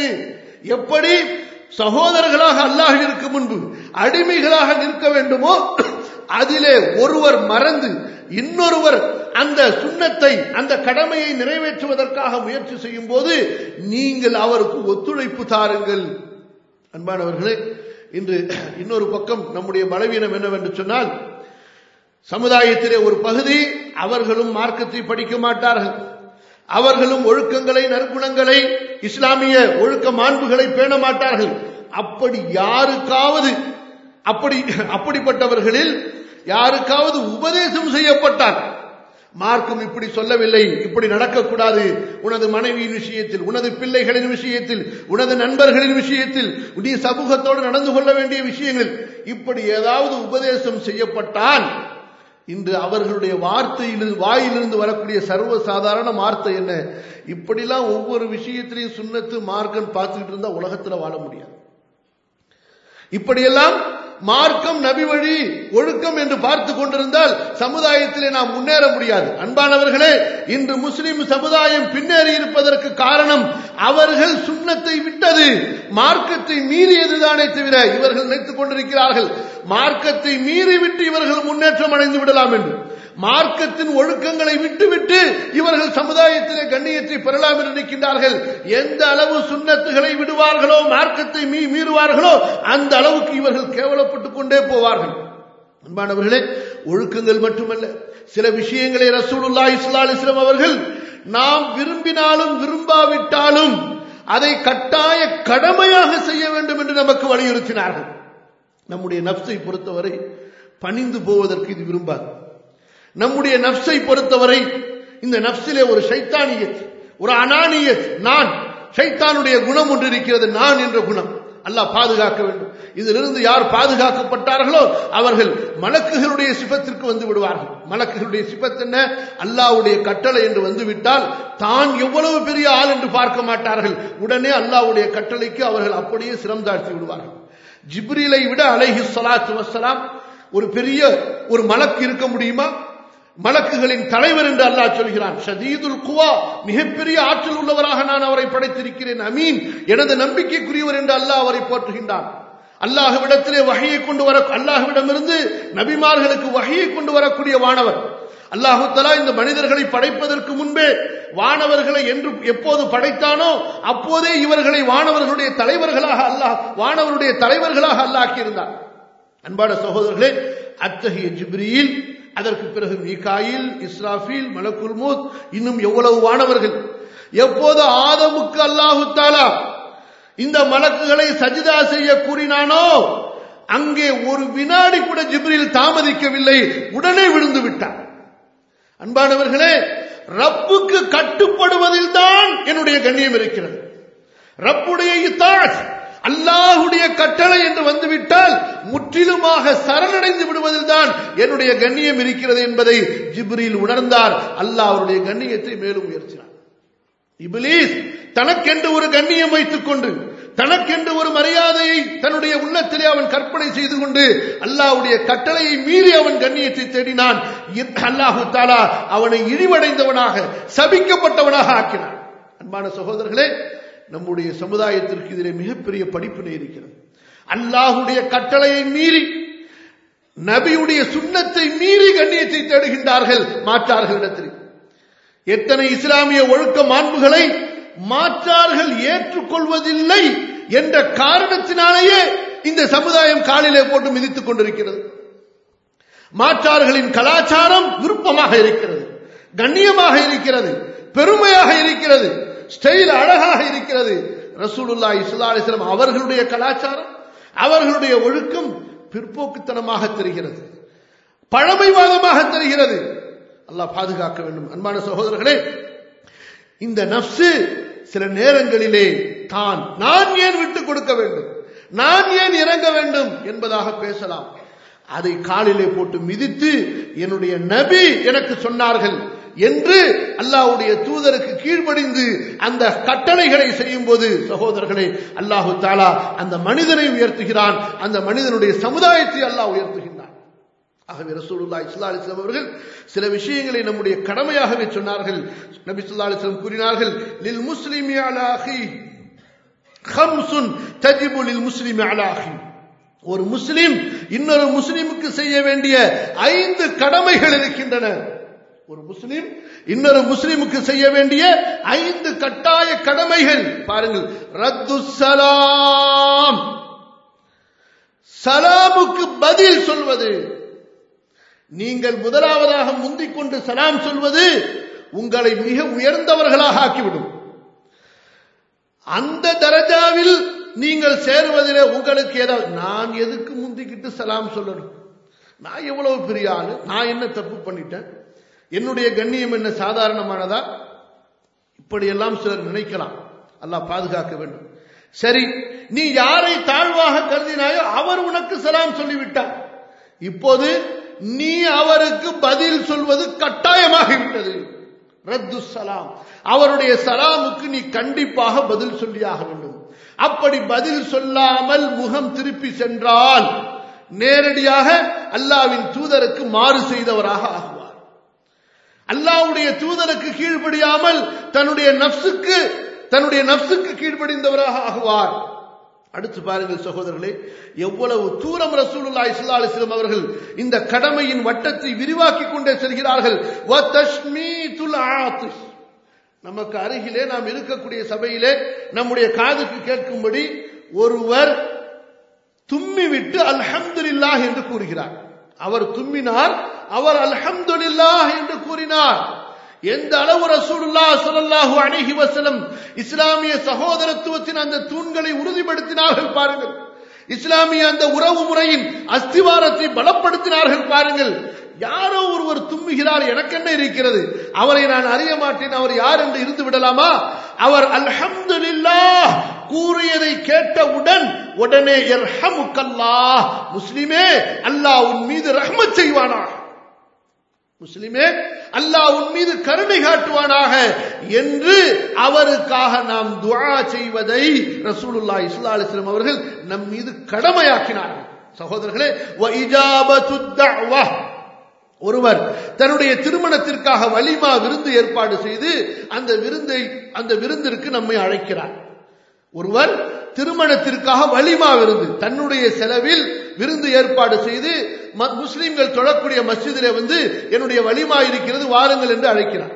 எப்படி சகோதரர்களாக அல்லாஹ்விற்கு முன்பு அடிமைகளாக நிற்க வேண்டுமோ அதிலே ஒருவர் மறந்து இன்னொருவர் அந்த சுன்னத்தை அந்த கடமையை நிறைவேற்றுவதற்காக முயற்சி செய்யும் போது நீங்கள் அவருக்கு ஒத்துழைப்பு தாருங்கள். அன்பானவர்களே, இன்று இன்னொரு பக்கம் நம்முடைய பலவீனம் என்னவென்று சொன்னால், சமுதாயத்திலே ஒரு பகுதி அவர்களும் மார்க்கத்தை படிக்க மாட்டார்கள், அவர்களும் ஒழுக்கங்களை நற்குணங்களை இஸ்லாமிய ஒழுக்க மாண்புகளை பேண மாட்டார்கள். அப்படி யாருக்காவது அப்படி அப்படிப்பட்டவர்களில் யாருக்காவது உபதேசம் செய்யப்பட்டார், மார்க்கம் இப்படி சொல்லவில்லை, இப்படி நடக்கக்கூடாது, உனது மனைவியின் விஷயத்தில், உனது பிள்ளைகளின் விஷயத்தில், உனது நண்பர்களின் விஷயத்தில், நீ சமூகத்தோடு நடந்து கொள்ள வேண்டிய விஷயங்கள், இப்படி ஏதாவது உபதேசம் செய்யப்பட்டால் இன்று அவர்களுடைய வார்த்தையில் வாயிலிருந்து வரக்கூடிய சர்வசாதாரண வார்த்தை என்ன? இப்படிலாம் ஒவ்வொரு விஷயத்திலையும் சுன்னத்து மார்க்கம் பார்த்துக்கிட்டு இருந்தா உலகத்தில் வாழ முடியாது. இப்படியெல்லாம் மார்க்கம் நபி வழி ஒழுக்கம் என்று பார்த்து கொண்டிருந்தால் சமுதாயத்திலே நாம் முன்னேற முடியாது. அன்பானவர்களே, இன்று முஸ்லிம் சமுதாயம் பின்னேறி இருப்பதற்கு காரணம் அவர்கள் சுன்னத்தை விட்டது, மார்க்கத்தை மீறியதுதானே தவிர இவர்கள் நினைத்துக் கொண்டிருக்கிறார்கள் மார்க்கத்தை மீறிவிட்டு இவர்கள் முன்னேற்றம் அடைந்து விடலாம் என்று. மார்க்கத்தின் ஒழுக்கங்களை விட்டுவிட்டு இவர்கள் சமுதாயத்திலே கண்ணியத்தை பெறலாம் என்று நினைக்கின்றார்கள். எந்த அளவு சுன்னத்துகளை விடுவார்களோ, மார்க்கத்தை மீறுவார்களோ, அந்த அளவுக்கு இவர்கள் கேவலப்பட்டுக் கொண்டே போவார்கள். அன்பானவர்களே, ஒழுக்கங்கள் மட்டுமல்ல, சில விஷயங்களை ரசூலுல்லாஹி ஸல்லல்லாஹு அலைஹி வஸல்லம் அவர்கள் நாம் விரும்பினாலும் விரும்பாவிட்டாலும் அதை கட்டாய கடமையாக செய்ய வேண்டும் என்று நமக்கு வலியுறுத்தினார்கள். நம்முடைய நஃப்ஸை பொறுத்தவரை பணிந்து போவதற்கு இது விரும்பாது. நம்முடைய நஃப்ஸை பொறுத்தவரை இந்த நஃப்ஸிலே ஒரு ஷைத்தானியத், ஒரு அனானியத், நான் ஷைத்தானுடைய குணம் ஒன்று இருக்கிறது, நான் என்ற குணம். அல்லாஹ் பாதுகாக்க வேண்டும். இதிலிருந்து யார் பாதுகாக்கப்பட்டார்களோ அவர்கள் மலக்குகளுடைய சிபத்திற்கு வந்து விடுவார்கள். மலக்குகளுடைய சிபத் என்ன? அல்லாஹ்வுடைய கட்டளை என்று வந்துவிட்டால் தான் எவ்வளவு பெரிய ஆள் என்று பார்க்க மாட்டார்கள், உடனே அல்லாஹ்வுடைய கட்டளைக்கு அவர்கள் அப்படியே சிரம் தாழ்த்தி விடுவார்கள். ஜிப்ரீலை விட அலைஹி ஸலாத்து வஸ்ஸலாம் ஒரு பெரிய ஒரு மலக்கு இருக்க முடியுமா? மலக்குகளின் தலைவர் என்று அல்லாஹ் சொல்கிறான். ஷதீதுல் குவா, மிகப்பெரிய ஆற்றல் உள்ளவராக நான் அவரை படைத்திருக்கிறேன். அமீன், எனது நம்பிக்கைக்குரியவர் என்று அல்லாஹ் அவரை போற்றுகின்றான். அல்லாஹ்விடத்திலே வஹியை கொண்டு வர, அல்லாஹ்விடமிருந்து நபிமார்களுக்கு வஹியை கொண்டு வரக்கூடிய வானவர். அல்லாஹு தஆலா இந்த மனிதர்களை படைப்பதற்கு முன்பே வானவர்களை என்று எப்போது படைத்தானோ அப்போதே இவர்களை வானவர்களுடைய தலைவர்களாக அல்லாஹ் வானவருடைய தலைவர்களாக அல்லாஹ் ஆக்கியிருந்தார். அன்பான சகோதரர்களே, அத்தகைய ஜிப்ரீல், அதற்கு பிறகு மீகாயில், இஸ்ராஃபீல், மலக்குல் மௌத், இன்னும் எவ்வளவு வானவர்கள். எப்போது ஆதமுக்கு அல்லாஹு தஆலா இந்த மலக்குகளை சஜிதா செய்ய கூறினானோ அங்கே ஒரு வினாடி கூட ஜிப்ரீல் தாமதிக்கவில்லை, உடனே விழுந்து விட்டார். அன்பானவர்களே, ரப்புக்கு கட்டுப்படுவதில் தான் என்னுடைய கண்ணியம் இருக்கிறது. ரப்புடைய இத்தாஅத், அல்லாஹ்வுடைய கட்டளை என்று வந்துவிட்டால் முற்றிலுமாக சரணடைந்து விடுவதில் தான் என்னுடைய கண்ணியம் இருக்கிறது என்பதை ஜிப்ரீல் உணர்ந்தார். அல்லாஹ் அவருடைய கண்ணியத்தை மேலும் உயர்த்தினார். இப்லீஸ் தனக்கென்று ஒரு கண்ணியம் வைத்துக் கொண்டு, தனக்கென்று ஒரு மரியாதையை தன்னுடைய உள்ளத்திலே அவன் கற்பனை செய்து கொண்டு அல்லாஹ்வுடைய கட்டளையை மீறி அவன் கண்ணியத்தை தேடினான். அல்லாஹு தஆலா அவனை இழிவடைந்தவனாக, சபிக்கப்பட்டவனாக ஆக்கினான். அன்பான சகோதரர்களே, நம்முடைய சமுதாயத்திற்கு இதிலே மிகப்பெரிய படிப்பினை இருக்கிறது. அல்லாஹ்வுடைய கட்டளையை மீறி, நபியுடைய சுன்னத்தை மீறி கண்ணியத்தை தேடுகின்றார்கள் மாற்றார்கள் இடத்தில். எத்தனை இஸ்லாமிய ஒழுக்க மாண்புகளை மாற்றார்கள் ஏற்றுக்கொள்வதில்லை என்ற காரணத்தினாலேயே இந்த சமுதாயம் காலிலே போட்டு மிதித்துக் கொண்டிருக்கிறது. மாற்றார்களின் கலாச்சாரம் விருப்பமாக இருக்கிறது, கண்ணியமாக இருக்கிறது, பெருமையாக இருக்கிறது, ஸ்டைல் அழகாக இருக்கிறது. ரசூலுல்லாஹி ஸல்லல்லாஹு அலைஹி வஸல்லம் அவர்களுடைய கலாச்சாரம், அவர்களுடைய ஒழுக்கம் பிற்போக்குத்தனமாக தெரிகிறது, பழமைவாதமாக தெரிகிறது. அல்லாஹ் பாதுகாக்க வேண்டும். அன்பான சகோதரர்களே, இந்த நஃப்ஸ் சில நேரங்களிலே தான் நான் ஏன் விட்டுக் கொடுக்க வேண்டும், நான் ஏன் இறங்க வேண்டும் என்பதாக பேசலாம். அதை காலிலே போட்டு மிதித்து என்னுடைய நபி எனக்கு சொன்னார்கள் என்று அல்லாஹ்வுடைய தூதருக்கு கீழ்ப்படிந்து அந்த கட்டளைகளை செய்யும் போது சகோதரர்களே, அல்லாஹு தஆலா அந்த மனிதனை உயர்த்துகிறான், அந்த மனிதனுடைய சமுதாயத்தை அல்லாஹ் உயர்த்துகின்றான். ஆகவே ரசூலுல்லாஹி ஸல்லல்லாஹு அலைஹி வஸல்லம் அவர்கள் சில விஷயங்களை நம்முடைய கடமையாகவே சொன்னார்கள். நபி ஸல்லல்லாஹு அலைஹி வஸல்லம் கூறினார்கள், லில் முஸ்லிமி அலா அஹி ஹம்சுன் தஜிபு லில் முஸ்லிமி அலா அஹி. ஒரு முஸ்லிம் இன்னொரு முஸ்லிமுக்கு செய்ய வேண்டிய ஐந்து கடமைகள் இருக்கின்றன. ஒரு முஸ்லிம் இன்னொரு முஸ்லிமுக்கு செய்ய வேண்டிய ஐந்து கட்டாய கடமைகள் பாருங்கள். ரத்து சலாம், சலாமுக்கு பதில் சொல்வது. நீங்கள் முதலாவதாக முந்திக் கொண்டு சலாம் சொல்வது உங்களை மிக உயர்ந்தவர்களாக ஆக்கிவிடும். அந்த தரஜாவில் நீங்கள் சேருவதிலே உங்களுக்கு ஏதாவது, நான் எதுக்கு முந்திக்கிட்டு சலாம் சொல்லணும், நான் எவ்வளவு பெரிய ஆளு, நான் என்ன தப்பு பண்ணிட்டேன், என்னுடைய கண்ணியம் என்ன சாதாரணமானதா, இப்படியெல்லாம் சிலர் நினைக்கலாம். அல்லாஹ் பாதுகாக்க வேண்டும். சரி, நீ யாரை தாழ்வாக கருதினாயோ அவர் உனக்கு சலாம் சொல்லிவிட்டார். இப்போது நீ அவருக்கு பதில் சொல்வது கட்டாயமாகிவிட்டது. ரத்து சலாம், அவருடைய சலாமுக்கு நீ கண்டிப்பாக பதில் சொல்லியாக வேண்டும். அப்படி பதில் சொல்லாமல் முகம் திருப்பி சென்றால் நேரடியாக அல்லாஹ்வின் தூதருக்கு மாறு செய்தவராக ஆகுவார். அல்லாஹ்வுடைய தூதருக்கு கீழ்ப்படியாமல் தன்னுடைய நஃப்ஸுக்கு தன்னுடைய நஃப்ஸுக்கு கீழ்ப்படிந்தவராக ஆகுவார். அடுத்து பாருங்கள் சகோதரர்களே, எவ்வளவு தூரம் ரசூலுல்லாஹி ஸல்லல்லாஹு அலைஹி வஸல்லம் அவர்கள் இந்த கடமையின் வட்டத்தை விரிவாக்கிக் கொண்டே செல்கிறார்கள். வ தஷ்மீதுல் ஆத்திஸ், நமக்கு அருகிலே நாம் இருக்கக்கூடிய சபையிலே நம்முடைய காதுக்கு கேட்கும்படி ஒருவர் தும்மிவிட்டு அல்ஹம்துலில்லாஹ் என்று கூறுகிறார். அவர் தும்மினார், அவர் அல்ஹம்துலில்லாஹ் என்று கூறினார். எந்த அளவு ரசூலுல்லாஹ் ஸல்லல்லாஹு அலைஹி வஸல்லம் இஸ்லாமிய சகோதரத்துவத்தின் அந்த தூண்களை உறுதிப்படுத்தினார்கள் பாருங்கள். இஸ்லாமிய அந்த உறவு முறையின் அஸ்திவாரத்தை பலப்படுத்தினார்கள் பாருங்கள். யாரோ ஒருவர் தும்முகிறார், எனக்கு என்ன இருக்கிறது, அவரை நான் அறிய மாட்டேன், அவர் யார் என்று இருந்து விடலாமா? அவர் அல்ஹம்துலில்லாஹ் கூறியதை கேட்டவுடன் உடனே யர்ஹமுக்கல்லாஹ், முஸ்லிமே அல்லாஹ் உன் மீது ரஹ்மத் செய்வானாக, முஸ்லிமே அல்லாஹ் உன் மீது கருணை காட்டுவானாக என்று அவருக்காக நாம் துஆ செய்வதை ரசூலுல்லாஹி ஸல்லல்லாஹு அலைஹி வஸல்லம் அவர்கள் நம் மீது கடமையாக்கினார்கள். சகோதரர்களே, வ இஜாபத்துத் தஅவா, ஒருவர் தன்னுடைய திருமணத்திற்காக வலிமா விருந்து ஏற்பாடு செய்து அந்த விருந்தை அந்த விருந்திற்கு நம்மை அழைக்கிறார். ஒருவர் திருமணத்திற்காக வலிமா விருந்து தன்னுடைய செலவில் விருந்து ஏற்பாடு செய்து முஸ்லிம்கள் தொழக்கூடிய மஸ்ஜிதிலே வந்து என்னுடைய வலிமா இருக்கிறது வாருங்கள் என்று அழைக்கிறார்.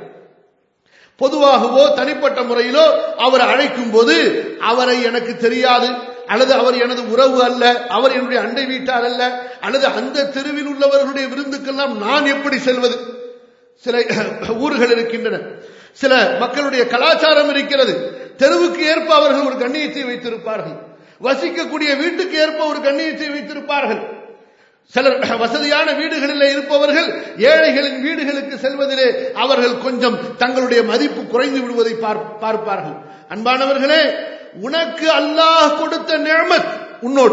பொதுவாகவோ தனிப்பட்ட முறையிலோ அவர் அழைக்கும் போது அவரை எனக்கு தெரியாது, அல்லது அவர் எனது உறவு அல்ல, அவர் என்னுடைய அண்டை வீட்டார் அல்ல, அல்லது அந்த தெருவில் உள்ளவர்களுடைய விருந்துக்கெல்லாம் நான் எப்படி செல்வது? சில ஊர்கள் இருக்கின்றன, சில மக்களுடைய கலாச்சாரம் இருக்கிறது. தெருவுக்கு ஏற்ப அவர்கள் ஒரு கண்ணியத்தை வைத்திருப்பார்கள், வசிக்கக்கூடிய வீட்டுக்கு ஏற்ப ஒரு கண்ணியத்தை வைத்திருப்பார்கள். சிலர் வசதியான வீடுகளில் இருப்பவர்கள் ஏழைகளின் வீடுகளுக்கு செல்வதிலே அவர்கள் கொஞ்சம் தங்களுடைய மதிப்பு குறைந்து விடுவதை பார்ப்பார்கள். அன்பானவர்களே, உனக்கு அல்லாஹ் கொடுத்த நிஅமத் உன்னோடு,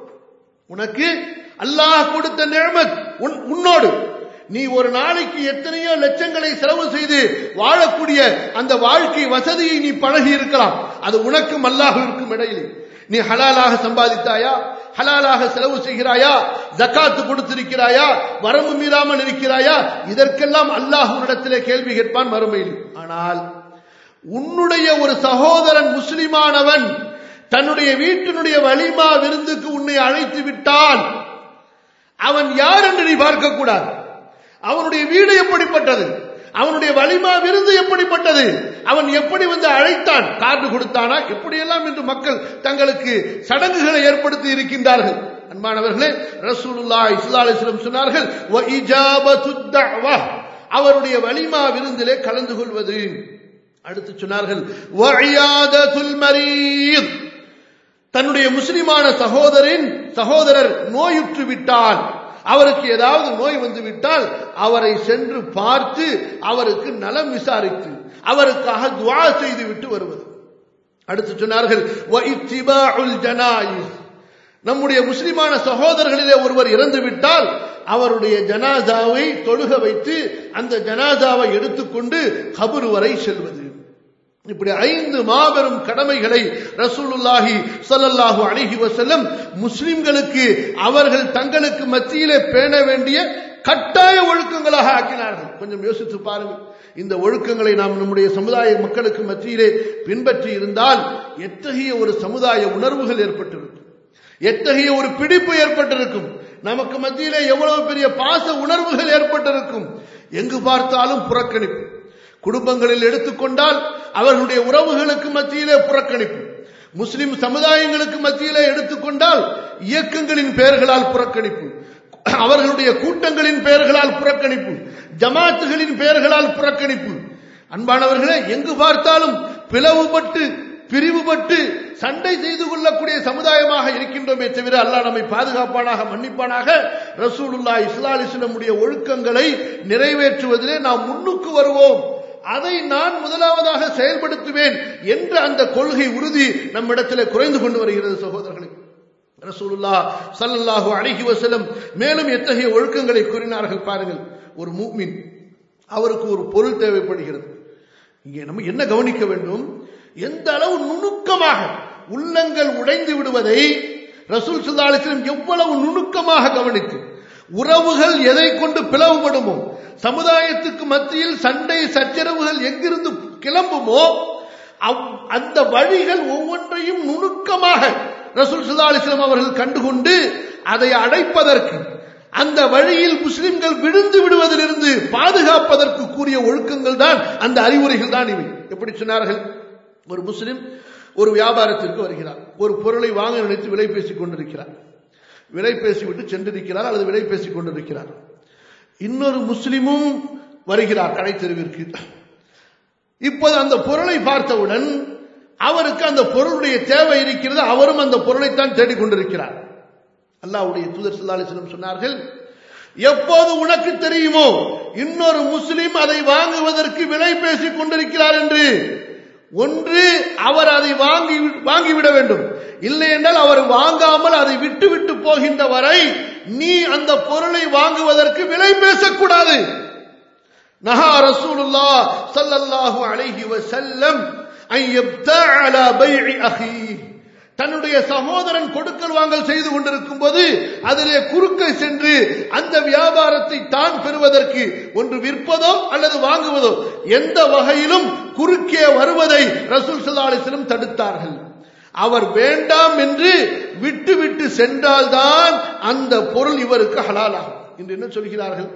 உனக்கு அல்லாஹ் கொடுத்த நிஅமத் உன்னோடு. நீ ஒரு நாளைக்கு எத்தனையோ லட்சங்களை செலவு செய்து வாழக்கூடிய அந்த வாழ்க்கை வசதியை நீ பழகி இருக்கலாம். அது உனக்கும் அல்லாஹ்விற்கும் இடையில். நீ ஹலாலாக சம்பாதித்தாயா, ஹலாலாக செலவு செய்கிறாயா, ஜகாத்து கொடுத்திருக்கிறாயா, வரம்பு மீறாமல் இருக்கிறாயா, இதற்கெல்லாம் அல்லாஹ் உன்னிடத்திலே கேள்வி கேட்பான் மறுமையில். ஆனால் உன்னுடைய ஒரு சகோதரன் முஸ்லிமானவன் தன்னுடைய வீட்டினுடைய வலிமா விருந்துக்கு உன்னை அழைத்து விட்டான், அவன் யார் என்று நீ பார்க்க கூடாது. அவனுடைய வீடு எப்படிப்பட்டது, அவனுடைய வலிமா விருந்து எப்படிப்பட்டது, அவன் எப்படி வந்து அழைத்தான், கார்டு கொடுத்தானா, எப்படியெல்லாம் இன்று மக்கள் தங்களுக்கு சடங்குகளை ஏற்படுத்தி இருக்கின்றார்கள். அன்பானவர்களே, ரசூலுல்லாஹி ஸல்லல்லாஹு அலைஹி வஸல்லம் சொன்னார்கள், வ இஜாபத்துத் தஅவா, அவருடைய வலிமா விருந்திலே கலந்து கொள்வது. அடுத்து சொன்னார்கள், வ இயாதத்துல் மரீத், தன்னுடைய முஸ்லிமான சகோதரின் சகோதரர் நோயுற்று விட்டால், அவருக்கு ஏதாவது நோய் வந்து விட்டால் அவரை சென்று பார்த்து அவருக்கு நலம் விசாரித்து அவருக்காக துஆ செய்து விட்டு வருவது. அடுத்து சொன்னார்கள், வ இத்திபாஉல் ஜனாயிஸ், நம்முடைய முஸ்லிமான சகோதரர்களிலே ஒருவர் இறந்து விட்டால் அவருடைய ஜனாசாவை தொழுக வைத்து அந்த ஜனாசாவை எடுத்துக்கொண்டு கபர் வரை செல்வது. இப்படி ஐந்து மாபெரும் கடமைகளை ரசூலுல்லாஹி ஸல்லல்லாஹு அலைஹி வஸல்லம் முஸ்லிம்களுக்கு அவர்கள் தங்களுக்கு மத்தியிலே பேண வேண்டிய கட்டாய ஒழுக்கங்களாக ஆக்கினார்கள். கொஞ்சம் யோசித்து பாருங்கள், இந்த ஒழுக்கங்களை நாம் நம்முடைய சமுதாய மக்களுக்கு மத்தியிலே பின்பற்றி இருந்தால் எத்தகைய ஒரு சமுதாய உணர்வுகள் ஏற்பட்டிருக்கும், எத்தகைய ஒரு பிடிப்பு ஏற்பட்டிருக்கும், நமக்கு மத்தியிலே எவ்வளவு பெரிய பாச உணர்வுகள் ஏற்பட்டிருக்கும். எங்கு பார்த்தாலும் புறக்கணிப்பு. குடும்பங்களில் எடுத்துக்கொண்டால் அவர்களுடைய உறவுகளுக்கு மத்தியிலே புறக்கணிப்பு. முஸ்லிம் சமுதாயங்களுக்கு மத்தியிலே எடுத்துக்கொண்டால் இயக்கங்களின் பெயர்களால் புறக்கணிப்பு, அவர்களுடைய கூட்டங்களின் பெயர்களால் புறக்கணிப்பு, ஜமாத்துகளின் பெயர்களால் புறக்கணிப்பு. அன்பானவர்களே, எங்கு பார்த்தாலும் பிளவுபட்டு பிரிவுபட்டு சண்டை செய்து கொள்ளக்கூடிய சமுதாயமாக இருக்கின்றோமே தவிர அல்லாஹ் நம்மை பாதுகாப்பானாக, மன்னிப்பானாக. ரசூலுல்லாஹி ஸல்லல்லாஹு அலைஹி வஸல்லம் உடைய ஒழுக்கங்களை நிறைவேற்றுவதிலே நாம் முன்னுக்கு வருவோம், அதை நான் முதலாவதாக செயல்படுத்துவேன் என்ற அந்த கொள்கை உறுதி நம்மிடத்தில் குறைந்து கொண்டு வருகிறது சகோதரர்களே. ரசூலுல்லாஹ் ஸல்லல்லாஹு அலைஹி வஸல்லம் மேலும் எத்தகைய ஒழுக்கங்களை கூறினார்கள் பாருங்கள். ஒரு முஃமின், அவருக்கு ஒரு பொருள் தேவைப்படுகிறது. இங்கே நம்ம என்ன கவனிக்க வேண்டும், எந்த அளவு நுணுக்கமாக உள்ளங்கள் உடைந்து விடுவதை ரசூல் ஸல்லல்லாஹு அலைஹி வஸல்லம் எவ்வளவு நுணுக்கமாக கவனித்து, உறவுகள் எதை கொண்டு பிளவுபடுமோ, சமுதாயத்துக்கு மத்தியில் சண்டை சச்சரவுகள் எங்கிருந்து கிளம்புமோ அந்த வழிகள் ஒவ்வொன்றையும் நுணுக்கமாக ரசூல் ஸல்லல்லாஹு அலைஹி வஸல்லம் அவர்கள் கண்டுகொண்டு அதை அடைப்பதற்கு, அந்த வழியில் முஸ்லிம்கள் விழுந்து விடுவதிலிருந்து பாதுகாப்பதற்கு கூறிய ஒழுக்கங்கள் தான், அந்த அறிவுரைகள் தான் இவை. எப்படி சொன்னார்கள்? ஒரு முஸ்லிம் ஒரு வியாபாரத்திற்கு வருகிறார், ஒரு பொருளை வாங்க நினைத்து விலை பேசிக் கொண்டிருக்கிறார், விலை பேசிவிட்டு சென்றிருக்கிறார் அல்லது விலை பேசிக் கொண்டிருக்கிறார். இன்னொரு முஸ்லிமும் வருகிறார் கடை தெருவிற்கு. இப்போது அந்த பொருளை பார்த்தவுடன் அவருக்கு அந்த பொருளுடைய தேவை இருக்கிறது, அவரும் அந்த பொருளைத்தான் தேடிக்கொண்டிருக்கிறார். அல்லாஹ்வுடைய தூதர் ஸல்லல்லாஹு அலைஹி வஸல்லம் சொன்னார்கள், எப்போது உனக்கு தெரியுமோ இன்னொரு முஸ்லிம் அதை வாங்குவதற்கு விலை பேசிக் கொண்டிருக்கிறார் என்று, ஒன்று அவர் அதை வாங்கி வாங்கிவிட வேண்டும், இல்லை என்றால் அவர் வாங்காமல் அதை விட்டு விட்டு போகின்ற வரை நீ அந்த பொருளை வாங்குவதற்கு விலை பேசக்கூடாது. நஹா ரசூலுல்லாஹ் ஸல்லல்லாஹு அலைஹி வஸல்லம் அன் யப்தஅ அலா பைஇ அஹீஹி, தன்னுடைய சகோதரன் கொடுக்கல் வாங்கல் செய்து கொண்டிருக்கும் போது அதிலே குறுக்கை சென்று அந்த வியாபாரத்தை தான் பெறுவதற்கு, ஒன்று விற்பதோ அல்லது வாங்குவதோ, எந்த வகையிலும் குறுக்கே வருவதை ரசூல் ஸல்லல்லாஹு அலைஹி வஸல்லம் தடுத்தார்கள். அவர் வேண்டாம் என்று விட்டு விட்டு சென்றால்தான் அந்த பொருள் இவருக்கு ஹலாலாகும். இன்று என்ன சொல்கிறார்கள்?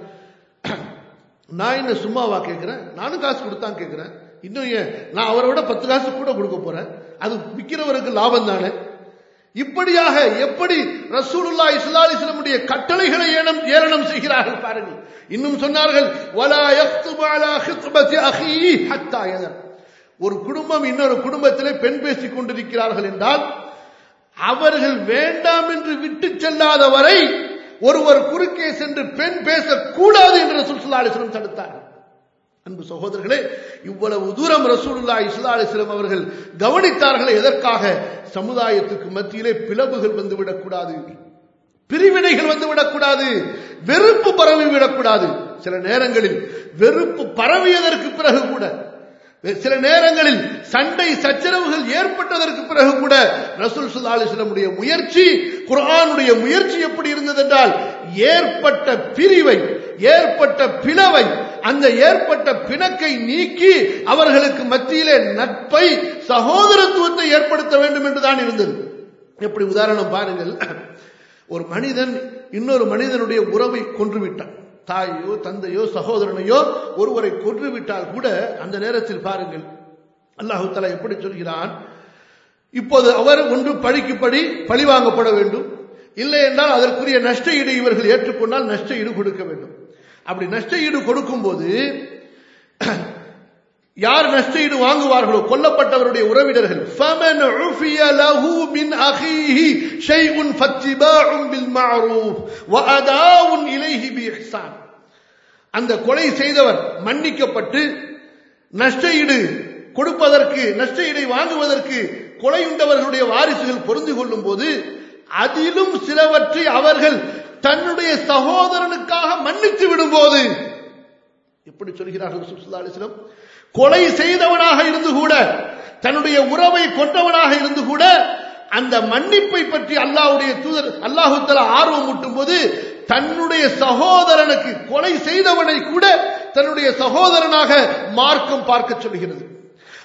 நான் என்ன சும்மாவா கேட்கிறேன், நானும் காசு கொடுத்தான் கேட்கிறேன், இன்னும் ஏன் நான் அவரை விட பத்து காசு கூட கொடுக்க போறேன், அது விற்கிறவருக்கு லாபம் தானே. இப்படியாக எப்படி ரசூலுல்லாஹி ஸல்லல்லாஹு அலைஹி வஸல்லம் உடைய கட்டளைகளை ஏனம் ஏளனம் செய்கிறார்கள் பாருங்கள். இன்னும் சொன்னார்கள், வலா யக்துபு அலா ஹித்பதி அஹீஹி ஹத்தா யதர். ஒரு குடும்பம் இன்னொரு குடும்பத்திலே பெண் பேசிக் கொண்டிருக்கிறார்கள் என்றால் அவர்கள் வேண்டாம் என்று விட்டு செல்லாத வரை ஒருவர் குறுக்கே சென்று பெண் பேசக்கூடாது என்று ரசூல் ஸல்லல்லாஹு அலைஹி வஸல்லம் தடுத்தார்கள். அன்பு சகோதரர்களே, இவ்வளவு தூரம் ரசூலுல்லாஹி ஸல்லல்லாஹு அலைஹி வஸல்லம் அவர்கள் கவனித்தார்கள். எதற்காக? சமுதாயத்துக்கு மத்தியிலே பிளவுகள் வந்துவிடக்கூடாது, பிரிவினைகள் வந்துவிடக்கூடாது, வெறுப்பு பரவிவிடக்கூடாது. சில நேரங்களில் வெறுப்பு பரவியதற்கு பிறகு கூட, சில நேரங்களில் சண்டை சச்சரவுகள் ஏற்பட்டதற்கு பிறகு கூட ரசூல் ஸல்லல்லாஹு அலைஹி வஸல்லம் உடைய முயற்சி, குர்ஆனுடைய முயற்சி எப்படி இருந்தது என்றால், ஏற்பட்ட பிரிவை, ஏற்பட்ட பிளவை, அந்த ஏற்பட்ட பிணக்கை நீக்கி அவர்களுக்கு மத்தியிலே நட்பை, சகோதரத்துவத்தை ஏற்படுத்த வேண்டும் என்றுதான் இருந்தது. எப்படி உதாரணம் பாருங்கள், ஒரு மனிதன் இன்னொரு மனிதனுடைய உறவை கொன்றுவிட்டான், தாயோ தந்தையோ சகோதரனையோ ஒருவரை கொன்றுவிட்டால் கூட அந்த நேரத்தில் பாருங்கள் அல்லாஹ் தஆலா எப்படி சொல்கிறான், இப்போது அவர் ஒன்று பழிக்கு பழி பழி வாங்கப்பட வேண்டும், இல்லை என்றால் அதற்குரிய நஷ்ட ஈடு இவர்கள் ஏற்றுக்கொண்டால் நஷ்ட ஈடு கொடுக்க வேண்டும். அப்படி நஷ்ட ஈடு கொடுக்கும் போது யார் நஷ்ட ஈடு வாங்குவார்களோ, கொல்லப்பட்டவருடைய உறவினர்கள், ஃபமன் உஃபிய லஹு மின் அஹீஹி ஷைஉன் ஃபத்திபாஉன் பில் மஅரூஃப் வ அதாஉன் இலைஹி பிஇஹ்சான். அந்த கொலை செய்தவர் மன்னிக்கப்பட்டு நஷ்ட ஈடு கொடுப்பதற்கு, நஷ்ட ஈடை வாங்குவதற்கு கொலையுண்டவர்களுடைய வாரிசுகள் பொருந்து கொள்ளும் போது அதிலும் சிலவற்றை அவர்கள் தன்னுடைய சகோதரனுக்காக மன்னித்து விடும்போது, எப்படி சொல்கிறார்கள் ரசூல் ஸல்லல்லாஹு அலைஹி வஸல்லம், கொலை செய்தவனாக இருந்து கூட, தன்னுடைய உறவை கொண்டவனாக இருந்து கூட அந்த மன்னிப்பை பற்றி அல்லாஹ்வுடைய தூதர் அல்லாஹ் தஆலா ஆர்வம் ஊட்டும் போது தன்னுடைய சகோதரனுக்கு, கொலை செய்தவனை கூட தன்னுடைய சகோதரனாக மார்க்கம் பார்க்க சொல்கிறது.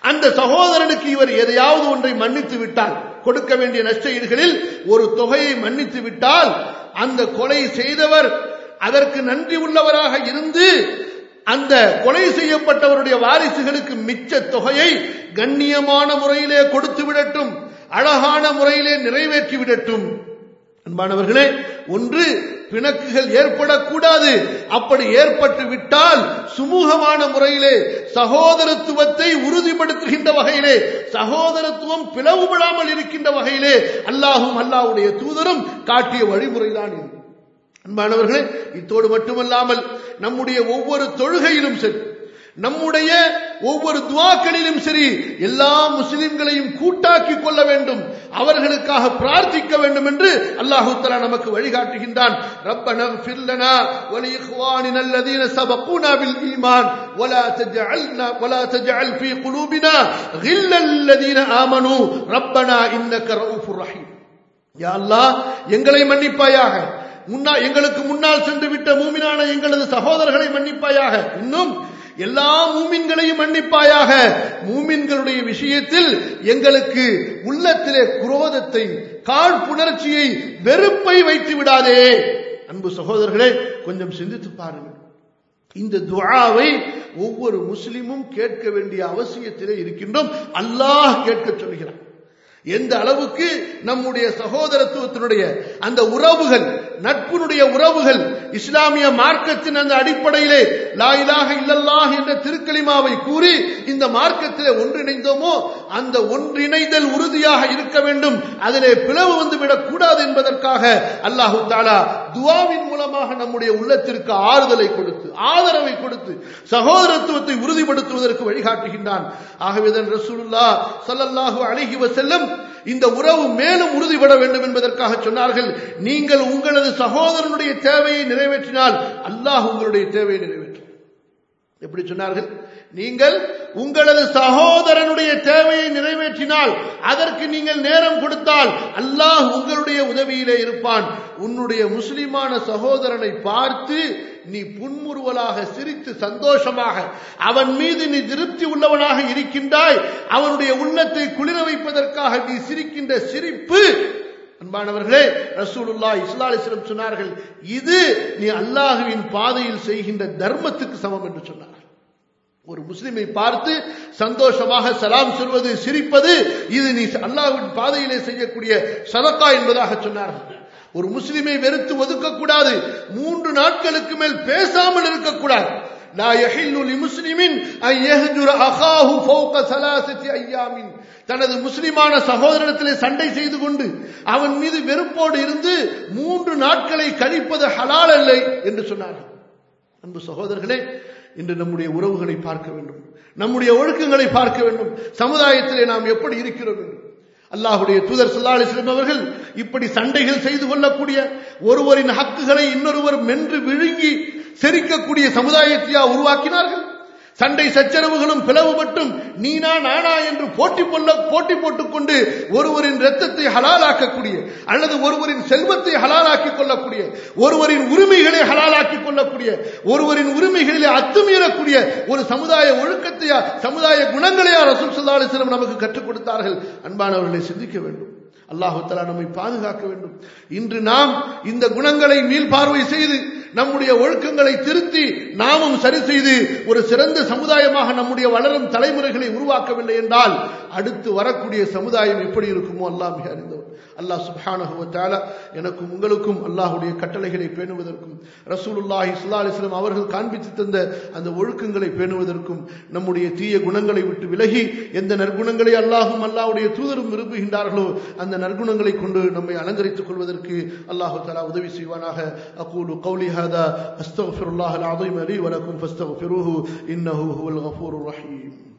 அந்த சகோதரனுக்கு இவர் எதையாவது ஒன்றை மன்னித்து விட்டால், கொடுக்க வேண்டிய நஷ்ட ஈடுகளில் ஒரு தொகையை மன்னித்து விட்டால், அந்த கொலை செய்தவர் அதற்கு நன்றி உள்ளவராக இருந்து அந்த கொலை செய்யப்பட்டவருடைய வாரிசுகளுக்கு மிச்ச தொகையை கண்ணியமான முறையிலே கொடுத்து விடட்டும், அழகான முறையிலே நிறைவேற்றி விடட்டும். அன்பானவர்களே, ஒன்று பிணக்குகள் ஏற்படக்கூடாது. அப்படி ஏற்பட்டு விட்டால் சுமூகமான முறையிலே சகோதரத்துவத்தை உறுதிப்படுத்துகின்ற வகையிலே, சகோதரத்துவம் பிளவுபடாமல் இருக்கின்ற வகையிலே அல்லாஹும் அல்லாஹ்வுடைய தூதரும் காட்டிய வழிமுறைதான் இது. அன்பானவர்களே, இத்தோடு மட்டுமல்லாமல் நம்முடைய ஒவ்வொரு தொழுகையிலும் சரி, நம்முடைய ஒவ்வொரு துஆக்களிலும் சரி, எல்லா முஸ்லிம்களையும் கூட்டாக்கி கொள்ள வேண்டும், அவர்களுக்காக பிரார்த்திக்க வேண்டும் என்று அல்லாஹ் தஆலா நமக்கு வழிகாட்டுகின்றான். ரப்பனா ஃபிர் லனா வ லி இக்வானினா அல்லதீன சபகூனா பில் ஈமான் வலா தஜஅல்னா வலா தஜஅல் ஃபீ குலூபினா கில்லல் லதீன ஆமனூ ரப்பனா இன்னக ரഊஃபுர் ரஹீம். யா அல்லாஹ், எங்களை மன்னிப்பாயாக, முன்னா எங்களுக்கு முன்னால் சென்று விட்ட மூமினான எங்களது சகோதரர்களை மன்னிப்பாயாக, இன்னும் எல்லா மூமின்களையும் மன்னிப்பாயாக. மூமின்களுடைய விஷயத்தில் எங்களுக்கு உள்ளத்திலே குரோதத்தை, காழ்ப்புணர்ச்சியை, வெறுப்பை வைத்து விடாதே. அன்பு சகோதரர்களே, கொஞ்சம் சிந்தித்து பாருங்கள். இந்த துஆவை ஒவ்வொரு முஸ்லிமும் கேட்க வேண்டிய அவசியத்திலே இருக்கின்றோம். அல்லாஹ் கேட்க சொல்கிறான். எந்த அளவுக்கு நம்முடைய சகோதரத்துவத்தினுடைய அந்த உறவுகள், நட்பினுடைய உறவுகள், இஸ்லாமிய மார்க்கத்தின் அந்த அடிப்படையிலே லா இலாஹ இல்லல்லாஹ் என்ற திருக்கலிமாவை கூறி இந்த மார்க்கத்திலே ஒன்றிணைந்தோமோ, அந்த ஒன்றிணைதல் உறுதியாக இருக்க வேண்டும், அதிலே பிளவு வந்து விடக்கூடாது என்பதற்காக அல்லாஹு தஆலா துஆவின் மூலமாக நம்முடைய உள்ளத்திற்கு ஆறுதலை கொடுத்து, ஆதரவை கொடுத்து, சகோதரத்துவத்தை உறுதிப்படுத்துவதற்கு வழிகாட்டுகின்றான். ஆகவேதான் ரசூலுல்லாஹ் ஸல்லல்லாஹு அலைஹி வஸல்லம் இந்த உறவு மேலும் உறுதிப்பட வேண்டும் என்பதற்காக சொன்னார்கள், நீங்கள் உங்களது சகோதரனுடைய தேவையை நிறைவேற்றினால் அல்லாஹ் உங்களுடைய தேவையை நிறைவேற்றும். எப்படி சொன்னார்கள்? நீங்கள் உங்களது சகோதரனுடைய தேவையை நிறைவேற்றினால், அதற்கு நீங்கள் நேரம் கொடுத்தால் அல்லாஹ் உங்களுடைய உதவியிலே இருப்பான். உன்னுடைய முஸ்லிமான சகோதரனை பார்த்து நீ புன்முறுவலாக சிரித்து சந்தோஷமாக அவன் மீது நீ திருப்தி உள்ளவனாக இருக்கின்றாய், அவனுடைய உள்ளத்தை குளிர வைப்பதற்காக நீ சிரிக்கின்ற சிரிப்பு, அன்பானவர்களே, ரசூலுல்லாஹி ஸல்லல்லாஹு அலைஹி வஸல்லம் சொன்னார்கள், இது நீ அல்லாஹ்வின் பாதையில் செய்கின்ற தர்மத்துக்கு சமம் என்று சொன்னார்கள். ஒரு முஸ்லிமை பார்த்து சந்தோஷமாக சலாம் சொல்வது, சிரிப்பது, இது நீ அல்லாஹ்வின் பாதையிலே செய்யக்கூடிய சதகா என்பதாக சொன்னார்கள். ஒரு முஸ்லிமை வெறுத்து ஒதுக்கக்கூடாது, மூன்று நாட்களுக்கு மேல் பேசாமல் இருக்கக்கூடாது. லா யஹில்லு லிமுஸ்லிமின் அன் யஹ்ஜுர அகாஹு ஃபௌக ஸலாஸதி அய்யாமின். தனது முஸ்லிமான சகோதரத்திலே சண்டை செய்து கொண்டு அவன் மீது வெறுப்போடு இருந்து மூன்று நாட்களை கழிப்பது ஹலால் இல்லை என்று சொன்னார்கள். அன்பு சகோதரர்களே, இன்று நம்முடைய உறவுகளை பார்க்க வேண்டும், நம்முடைய ஒழுக்கங்களை பார்க்க வேண்டும், சமுதாயத்திலே நாம் எப்படி இருக்கிறோம் என்று. அல்லாஹ்வுடைய தூதர் ஸல்லல்லாஹு அலைஹி வஸல்லம் அவர்கள் இப்படி சண்டைகள் செய்து கொள்ளக்கூடிய, ஒருவரின் ஹக்குகளை இன்னொருவர் மென்று விழுங்கி செரிக்கக்கூடிய சமுதாயத்தையா உருவாக்கினார்கள்? சண்டை சச்சரவுகளும் பிளவுபட்டும் நீனா நானா என்று போட்டி கொள்ள போட்டி போட்டுக்கொண்டு ஒருவரின் இரத்தத்தை ஹலாலாக்கக்கூடிய, அல்லது ஒருவரின் செல்வத்தை ஹலாலாக்கிக் கொள்ளக்கூடிய, ஒருவரின் உரிமைகளை ஹலாலாக்கிக் கொள்ளக்கூடிய, ஒருவரின் உரிமைகளிலே அத்துமீறக்கூடிய ஒரு சமுதாய ஒழுக்கத்தையா, சமுதாய குணங்களையா ரசூல் ஸல்லல்லாஹு அலைஹி வஸல்லம் நமக்கு கற்றுக் கொடுத்தார்கள். அன்பானவர்களை சிந்திக்க வேண்டும். அல்லாஹ் தஆலா நம்மை பாதுகாக்க வேண்டும். இன்று நாம் இந்த குணங்களை மீள்பார்வை செய்து நம்முடைய ஒழுக்கங்களை திருத்தி நாமும் சரி செய்து ஒரு சிறந்த சமுதாயமாக நம்முடைய வளரும் தலைமுறைகளை உருவாக்கவில்லை என்றால் அடுத்து வரக்கூடிய சமுதாயம் எப்படி இருக்குமோ அல்லாஹ் மிக அறிந்தவர். அல்லாஹ் சுப்ஹானஹு வ தஆலா எனக்கும் உங்களுக்கும் அல்லாஹ்வுடைய கட்டளைகளை பேணுவதற்கும், ரசூலுல்லாஹி ஸல்லல்லாஹு அலைஹி வஸல்லம் அவர்கள் காண்பித்து தந்த அந்த ஒழுக்கங்களை பேணுவதற்கும், நம்முடைய தீய குணங்களை விட்டு விலகி எந்த நற்குணங்களை அல்லாஹும் அல்லாஹ்வுடைய தூதரும் விரும்புகின்றார்களோ அந்த நற்குணங்களை கொண்டு நம்மை அலங்கரித்துக் கொள்வதற்கு அல்லாஹ் தஆலா உதவி செய்வானாக. அகூலு கௌலி ஹாதா அஸ்தக்ஃபிருல்லாஹல் அஸீம் லீ வ லக்கும் ஃபஸ்தக்ஃபிரூஹு இன்னஹு ஹுவல் கஃபூருர் ரஹீம்.